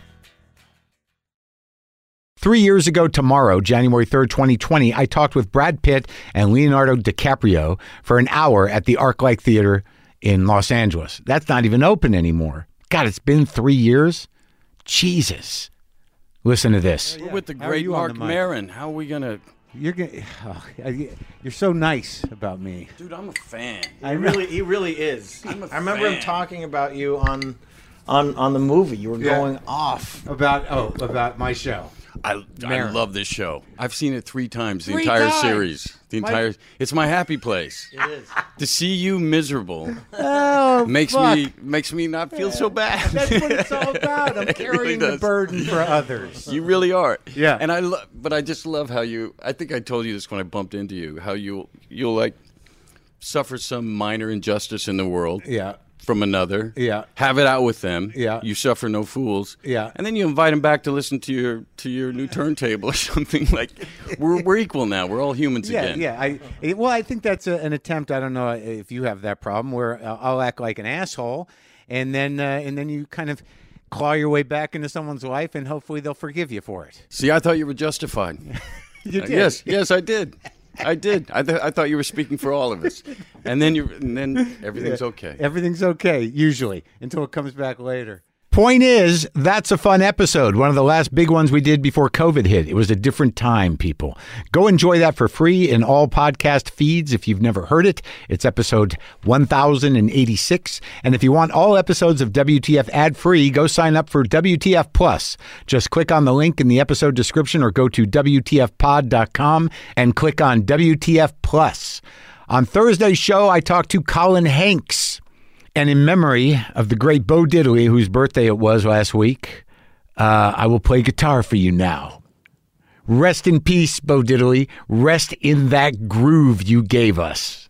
A: 3 years ago tomorrow, January 3rd, 2020, I talked with Brad Pitt and Leonardo DiCaprio for an hour at the ArcLight Theater in Los Angeles. That's not even open anymore. God, it's been 3 years? Jesus. Listen to this.
C: We're with the great Mark Maron. How are we going to...
A: You're so nice about me.
C: Dude, I'm a fan.
D: He really is.
C: I'm a
D: I remember
C: fan.
D: him talking about you on the movie. You were going off.
A: About my show.
C: I love this show. I've seen it 3 times, the
A: Three
C: entire
A: times?
C: series. It's my happy place.
D: It is.
C: To see you miserable
A: Oh,
C: makes me not feel so bad.
A: That's what it's all about. I'm
C: It
A: carrying
C: really
A: the
C: does.
A: burden for others.
C: You really are.
A: Yeah.
C: And but I just love how you, I think I told you this when I bumped into you, how you'll like suffer some minor injustice in the world.
A: Yeah.
C: From another,
A: Yeah.
C: have it out with them.
A: Yeah.
C: You suffer no fools.
A: Yeah.
C: And then you invite them back to listen to your new turntable or something. Like we're equal now. We're all humans again.
A: Yeah. I think that's an attempt. I don't know if you have that problem where I'll act like an asshole, and then you kind of claw your way back into someone's life, and hopefully they'll forgive you for it.
C: See, I thought you were justified.
A: You did.
C: Yes, I did. I did. I thought you were speaking for all of us, and then everything's okay.
A: Everything's okay, usually, until it comes back later. Point is, that's a fun episode. One of the last big ones we did before COVID hit. It was a different time, people. Go enjoy that for free in all podcast feeds if you've never heard it. It's episode 1086. And if you want all episodes of WTF ad-free, go sign up for WTF Plus. Just click on the link in the episode description or go to WTFpod.com and click on WTF Plus. On Thursday's show, I talked to Colin Hanks. And in memory of the great Bo Diddley, whose birthday it was last week, I will play guitar for you now. Rest in peace, Bo Diddley. Rest in that groove you gave us.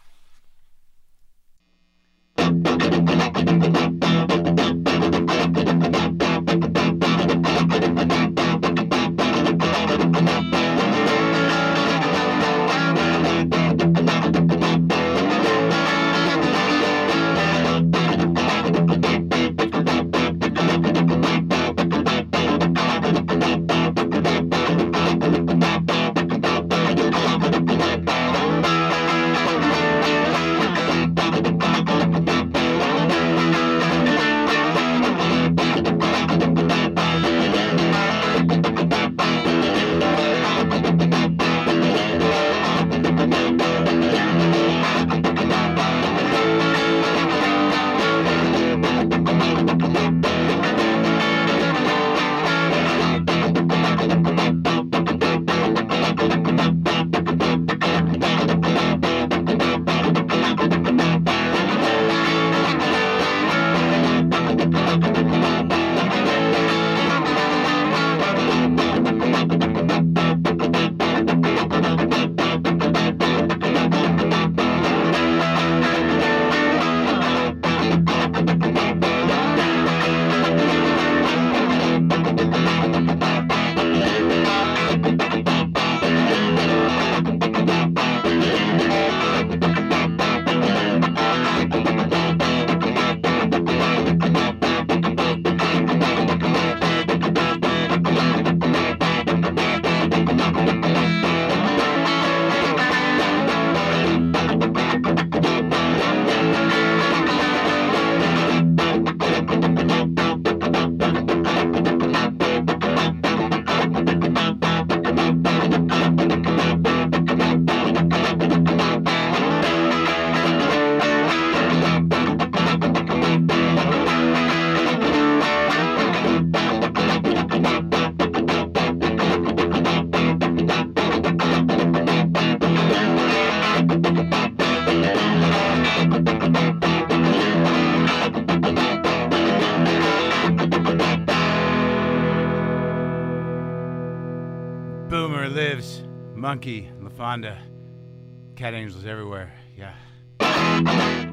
A: Boomer lives. Monkey, LaFonda, cat angels everywhere. Yeah.